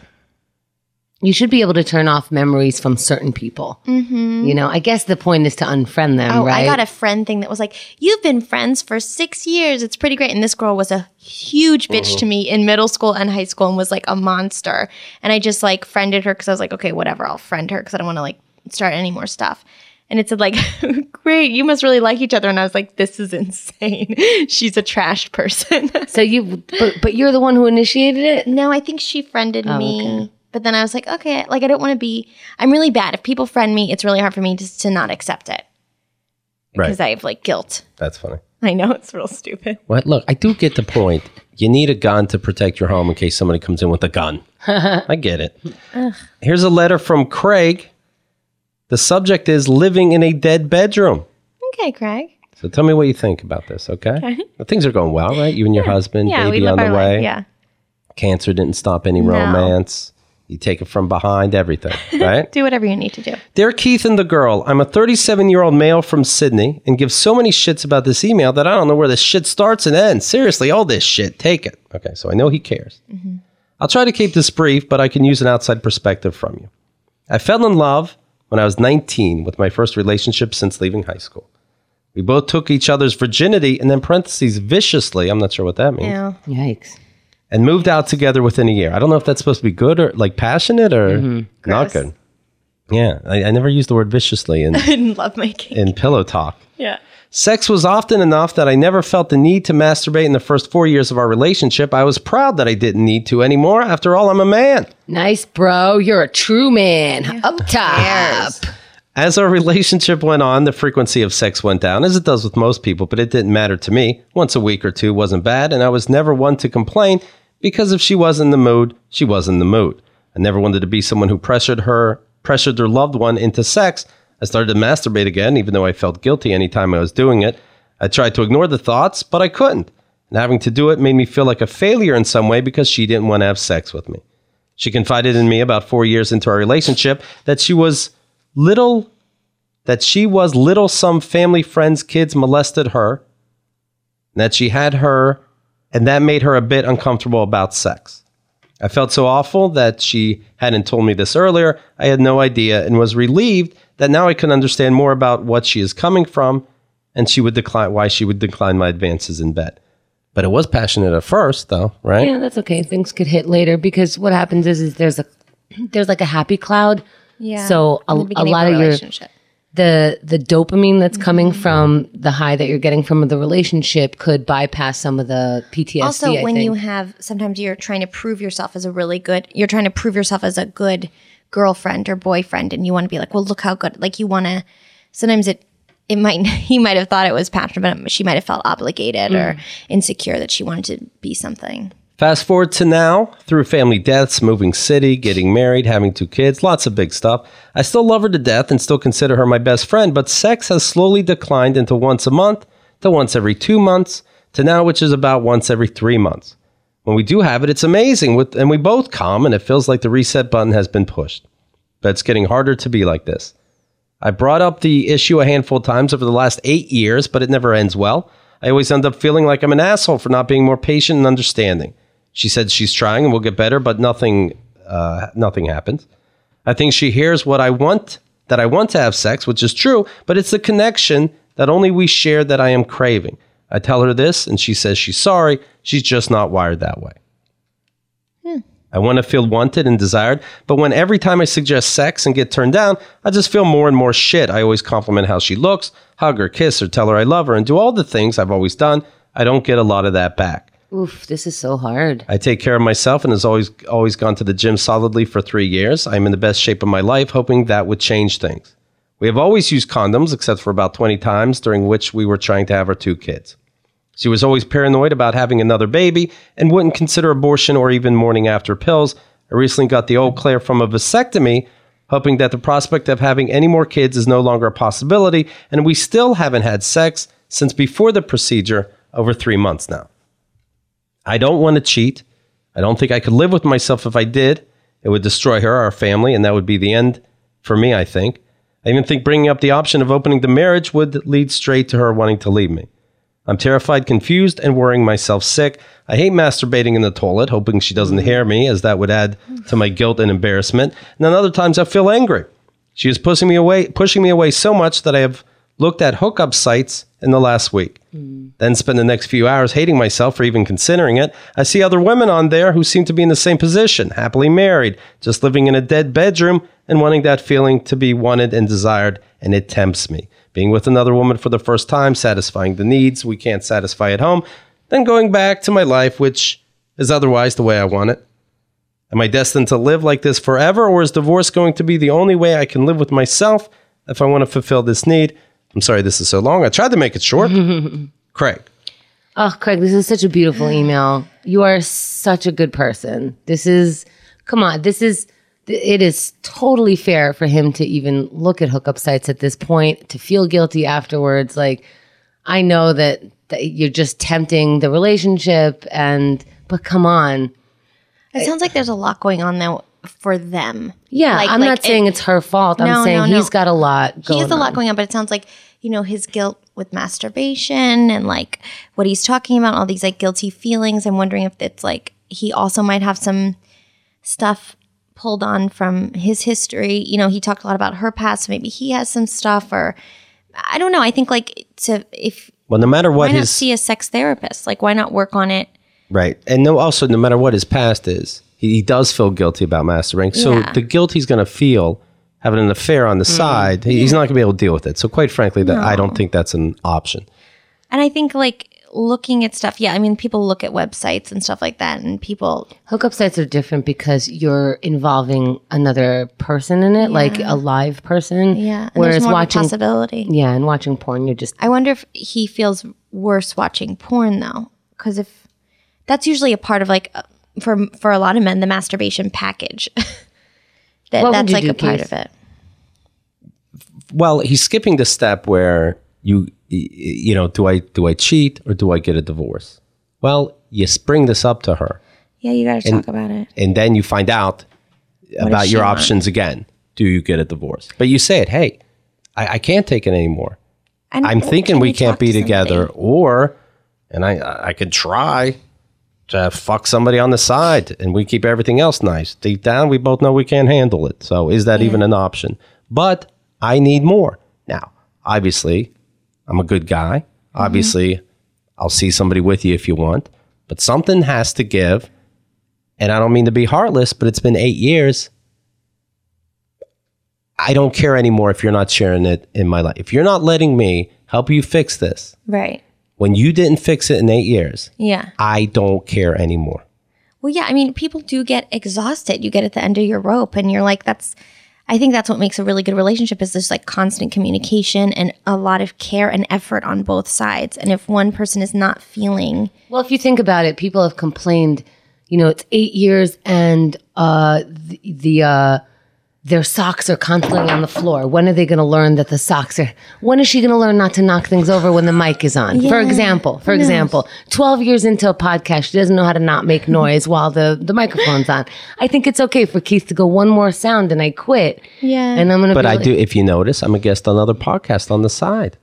You should be able to turn off memories from certain people. Mm-hmm. You know, I guess the point is to unfriend them, right? I got a friend thing that was like, "You've been friends for 6 years. It's pretty great." And this girl was a huge bitch to me in middle school and high school and was like a monster. And I just like friended her because I was like, okay, whatever, I'll friend her because I don't want to like start any more stuff. And it said like, "Great, you must really like each other." And I was like, this is insane. She's a trashed person. So but you're the one who initiated it? No, I think she friended me. Okay. But then I was like, okay, like I don't want to be, I'm really bad. If people friend me, it's really hard for me just to not accept it. Because I have like guilt. That's funny. I know, it's real stupid. Well, look, I do get the point. You need a gun to protect your home in case somebody comes in with a gun. I get it. Here's a letter from Craig. The subject is living in a dead bedroom. Okay, Craig. So tell me what you think about this, okay? Well, things are going well, right? You and your husband, Yeah, we baby live on the our way. life. Yeah. Cancer didn't stop any romance. You take it from behind, everything, right? Do whatever you need to do. Dear Keith and the girl, I'm a 37-year-old male from Sydney and give so many shits about this email that I don't know where this shit starts and ends. Seriously, all this shit, take it. Okay, so I know he cares. Mm-hmm. I'll try to keep this brief, but I can use an outside perspective from you. I fell in love when I was 19 with my first relationship since leaving high school. We both took each other's virginity and then parentheses viciously, I'm not sure what that means, Yeah. Yikes. and moved out together within a year. I don't know if that's supposed to be good or like passionate or not Gross. good. Yeah, I never used the word viciously in, I didn't love making. in pillow talk. Yeah. Sex was often enough that I never felt the need to masturbate in the first 4 years of our relationship. I was proud that I didn't need to anymore. After all, I'm a man. Nice, bro. You're a true man. Up top. As our relationship went on, the frequency of sex went down, as it does with most people, but it didn't matter to me. Once a week or two wasn't bad, and I was never one to complain because if she was in the mood, she was in the mood. I never wanted to be someone who pressured their loved one into sex. I started to masturbate again, even though I felt guilty anytime I was doing it. I tried to ignore the thoughts, but I couldn't. And having to do it made me feel like a failure in some way because she didn't want to have sex with me. She confided in me about 4 years into our relationship that she was little that she was little some family friends' kids molested her, that she had her, and that made her a bit uncomfortable about sex. I felt so awful that she hadn't told me this earlier. I had no idea and was relieved that now I could understand more about what she is coming from and why she would decline my advances in bed. But it was passionate at first, though, right? Yeah, that's okay. Things could hit later because what happens is there's like a happy cloud. Yeah. So a lot of your relationship. the dopamine that's coming from the high that you're getting from the relationship could bypass some of the PTSD. Also, I when think. you have, sometimes you're trying to prove yourself as you're trying to prove yourself as a good girlfriend or boyfriend, and you want to be like, well, look how good, like you want to, sometimes he might have thought it was passionate, but she might have felt obligated or insecure that she wanted to be something. Fast forward to now, through family deaths, moving city, getting married, having 2 kids, lots of big stuff. I still love her to death and still consider her my best friend, but sex has slowly declined into once a month, to once every 2 months, to now, which is about once every 3 months. When we do have it, it's amazing, and we both come, and it feels like the reset button has been pushed. But it's getting harder to be like this. I brought up the issue a handful of times over the last 8 years, but it never ends well. I always end up feeling like I'm an asshole for not being more patient and understanding. She said she's trying and will get better, but nothing happens. I think she hears what I want, that I want to have sex, which is true, but it's the connection that only we share that I am craving. I tell her this, and she says she's sorry. She's just not wired that way. I want to feel wanted and desired, but when every time I suggest sex and get turned down, I just feel more and more shit. I always compliment how she looks, hug her, kiss her, tell her I love her, and do all the things I've always done. I don't get a lot of that back. Oof, this is so hard. I take care of myself and has always gone to the gym solidly for 3 years. I'm in the best shape of my life, hoping that would change things. We have always used condoms, except for about 20 times, during which we were trying to have our 2 kids. She was always paranoid about having another baby and wouldn't consider abortion or even morning after pills. I recently got the Eau Claire from a vasectomy, hoping that the prospect of having any more kids is no longer a possibility, and we still haven't had sex since before the procedure, over 3 months now. I don't want to cheat. I don't think I could live with myself if I did. It would destroy her, our family, and that would be the end for me, I think. I even think bringing up the option of opening the marriage would lead straight to her wanting to leave me. I'm terrified, confused, and worrying myself sick. I hate masturbating in the toilet, hoping she doesn't hear me, as that would add to my guilt and embarrassment. And then other times I feel angry. She is pushing me away so much that I have looked at hookup sites in the last week. Then spend the next few hours hating myself for even considering it. I see other women on there who seem to be in the same position, happily married, just living in a dead bedroom and wanting that feeling to be wanted and desired, and it tempts me. Being with another woman for the first time, satisfying the needs we can't satisfy at home, then going back to my life, which is otherwise the way I want it. Am I destined to live like this forever, or is divorce going to be the only way I can live with myself if I want to fulfill this need? I'm sorry this is so long. I tried to make it short. Craig. Oh, Craig, this is such a beautiful email. You are such a good person. It is totally fair for him to even look at hookup sites at this point, to feel guilty afterwards. Like, I know that you're just tempting the relationship, but come on. It sounds like there's a lot going on though for them. Yeah, I'm not saying it's her fault. I'm saying he's got a lot going on. He has a lot going on, but it sounds like, his guilt with masturbation and like what he's talking about, all these like guilty feelings. I'm wondering if it's like he also might have some stuff pulled on from his history. He talked a lot about her past, so maybe he has some stuff, or I don't know. I think no matter what, why not see a sex therapist? Like, why not work on it? Right. And no matter what his past is, he does feel guilty about masturbating. So the guilt he's going to feel having an affair on the side, he's not going to be able to deal with it. So quite frankly, I don't think that's an option. And I think like looking at stuff, people look at websites and stuff like that, and people... Hookup sites are different because you're involving another person in it, like a live person. Yeah, and whereas there's more watching of a possibility. Yeah, and watching porn, you're just... I wonder if he feels worse watching porn though, because if that's usually a part of like for a lot of men, the masturbation package. That's like a part of it. Well, he's skipping the step where do I cheat or do I get a divorce? Well, you bring this up to her. Yeah, you got to talk about it. And then you find out about your options again. Do you get a divorce? But you say it, hey, I can't take it anymore. And I'm thinking can we you can't talk be to together, somebody? and I could try to fuck somebody on the side and we keep everything else nice. Deep down, we both know we can't handle it. So is that even an option? But I need more. Now, obviously, I'm a good guy. Obviously, I'll see somebody with you if you want. But something has to give. And I don't mean to be heartless, but it's been 8 years. I don't care anymore if you're not sharing it in my life. If you're not letting me help you fix this, Right. when you didn't fix it in 8 years, Yeah. I don't care anymore. Well, yeah. I mean, people do get exhausted. You get at the end of your rope and you're like, I think that's what makes a really good relationship is this like constant communication and a lot of care and effort on both sides. And if one person is not feeling, Well, if you think about it, people have complained, it's 8 years and their socks are constantly on the floor. When are they going to learn that the socks are, when is she going to learn not to knock things over when the mic is on? For example, 12 years into a podcast, she doesn't know how to not make noise while the microphone's on. I think it's okay for Keith to go one more sound and I quit. Yeah. And I'm going to But be I like, do, if you notice, I'm a guest on another podcast on the side.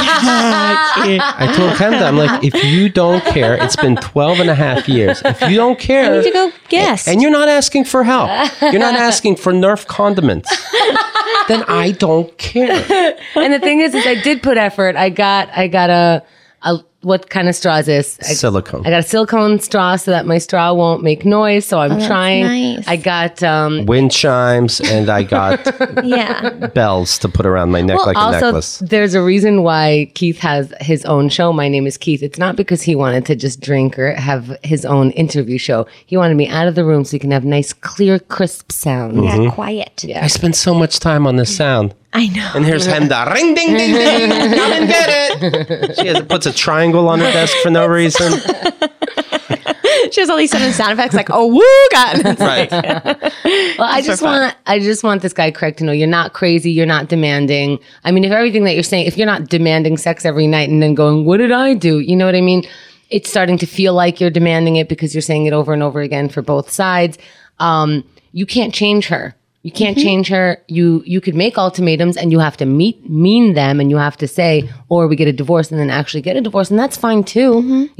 I told Kenda, I'm like, if you don't care, it's been 12 and a half years. If you don't care, I need to go guess. and you're not asking for help, you're not asking for Nerf condiments, then I don't care. and the thing is I did put effort. I got a what kind of straw is this? Silicone. I got a silicone straw so that my straw won't make noise. So I'm trying. nice. I got Wind chimes, and I got yeah. bells to put around my neck like a also, necklace. there's a reason why Keith has his own show. My Name is Keith. It's not because he wanted to just drink or have his own interview show. He wanted me out of the room so he can have nice, clear, crisp sound. Yeah. Quiet. I spend so much time on this sound. I know. And here's Henda. Ring, ding, ding, ding. Come and get it. She puts a triangle on her desk for no reason. She has all these sudden sound effects like, oh, woo, God. Right. Well, I just want this guy, Craig, to know you're not crazy. You're not demanding. I mean, if everything that you're saying, if you're not demanding sex every night and then going, what did I do? You know what I mean? It's starting to feel like you're demanding it because you're saying it over and over again for both sides. You can't change her. You can't change her. You could make ultimatums and you have to mean them and you have to say, or we get a divorce and then actually get a divorce. And that's fine too,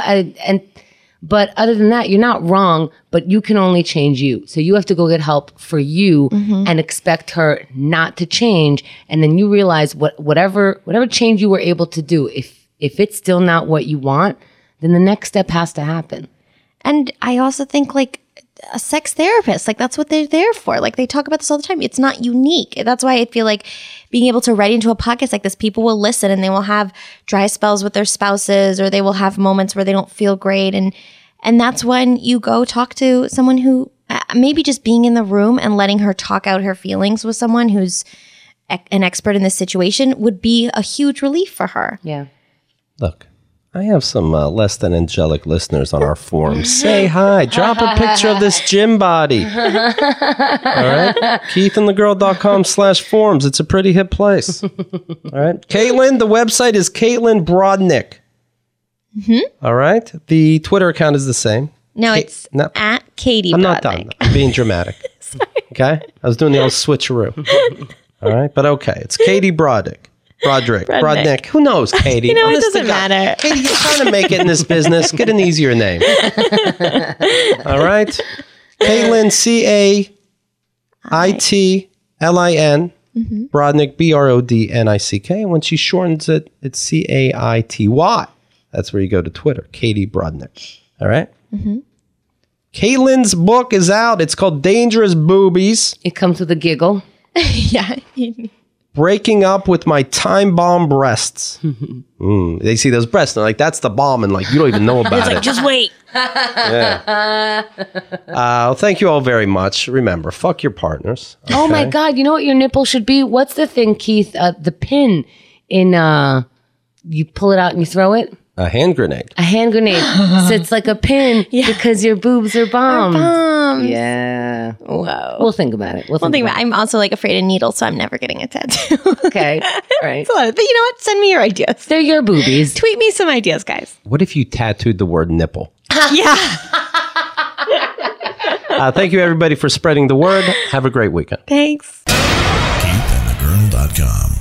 but other than that, you're not wrong, but you can only change you. So you have to go get help for you and expect her not to change. And then you realize whatever change you were able to do, if it's still not what you want, then the next step has to happen. And I also think like a sex therapist, like that's what they're there for. Like they talk about this all the time. It's not unique. That's why I feel like being able to write into a podcast like this, people will listen and they will have dry spells with their spouses or they will have moments where they don't feel great. And that's when you go talk to someone who maybe just being in the room and letting her talk out her feelings with someone who's an expert in this situation would be a huge relief for her. Yeah. Look, I have some less than angelic listeners on our forums. Say hi. Drop a picture of this gym body. All right? KeithandTheGirl.com/forums. It's a pretty hip place. All right? Caitlin, the website is Caitlin Brodnick. All right? The Twitter account is the same. No, it's no. at Katie I'm Brodnick. not done. I'm being dramatic. Okay? I was doing the old switcheroo. All right? But okay. It's Katie Brodnick. Brodnick. Who knows, Katie? You know, it Honest to doesn't God. matter. Katie, you're trying to make it in this business. Get an easier name. All right? Caitlin, Caitlin, Brodnick, Brodnick. And when she shortens it, it's Caity. That's where you go to Twitter. Katie Brodnick. All right? Caitlin's book is out. It's called Dangerous Boobies. It comes with a giggle. Yeah. Breaking up with my time bomb breasts. They see those breasts and they're like, that's the bomb. And like, you don't even know about it. Just wait. Well, thank you all very much. Remember, fuck your partners. Oh my okay? God. You know what your nipple should be? What's the thing, Keith? The pin in, you pull it out and you throw it? A hand grenade. A hand grenade. So it's like a pin because your boobs are bombs. Yeah. Whoa. We'll think about it. One thing, I'm also like afraid of needles, so I'm never getting a tattoo. Okay. All right. But you know what? Send me your ideas. They're your boobies. Tweet me some ideas, guys. What if you tattooed the word nipple? Yeah. Thank you, everybody, for spreading the word. Have a great weekend. Thanks. KeithAndTheGirl.com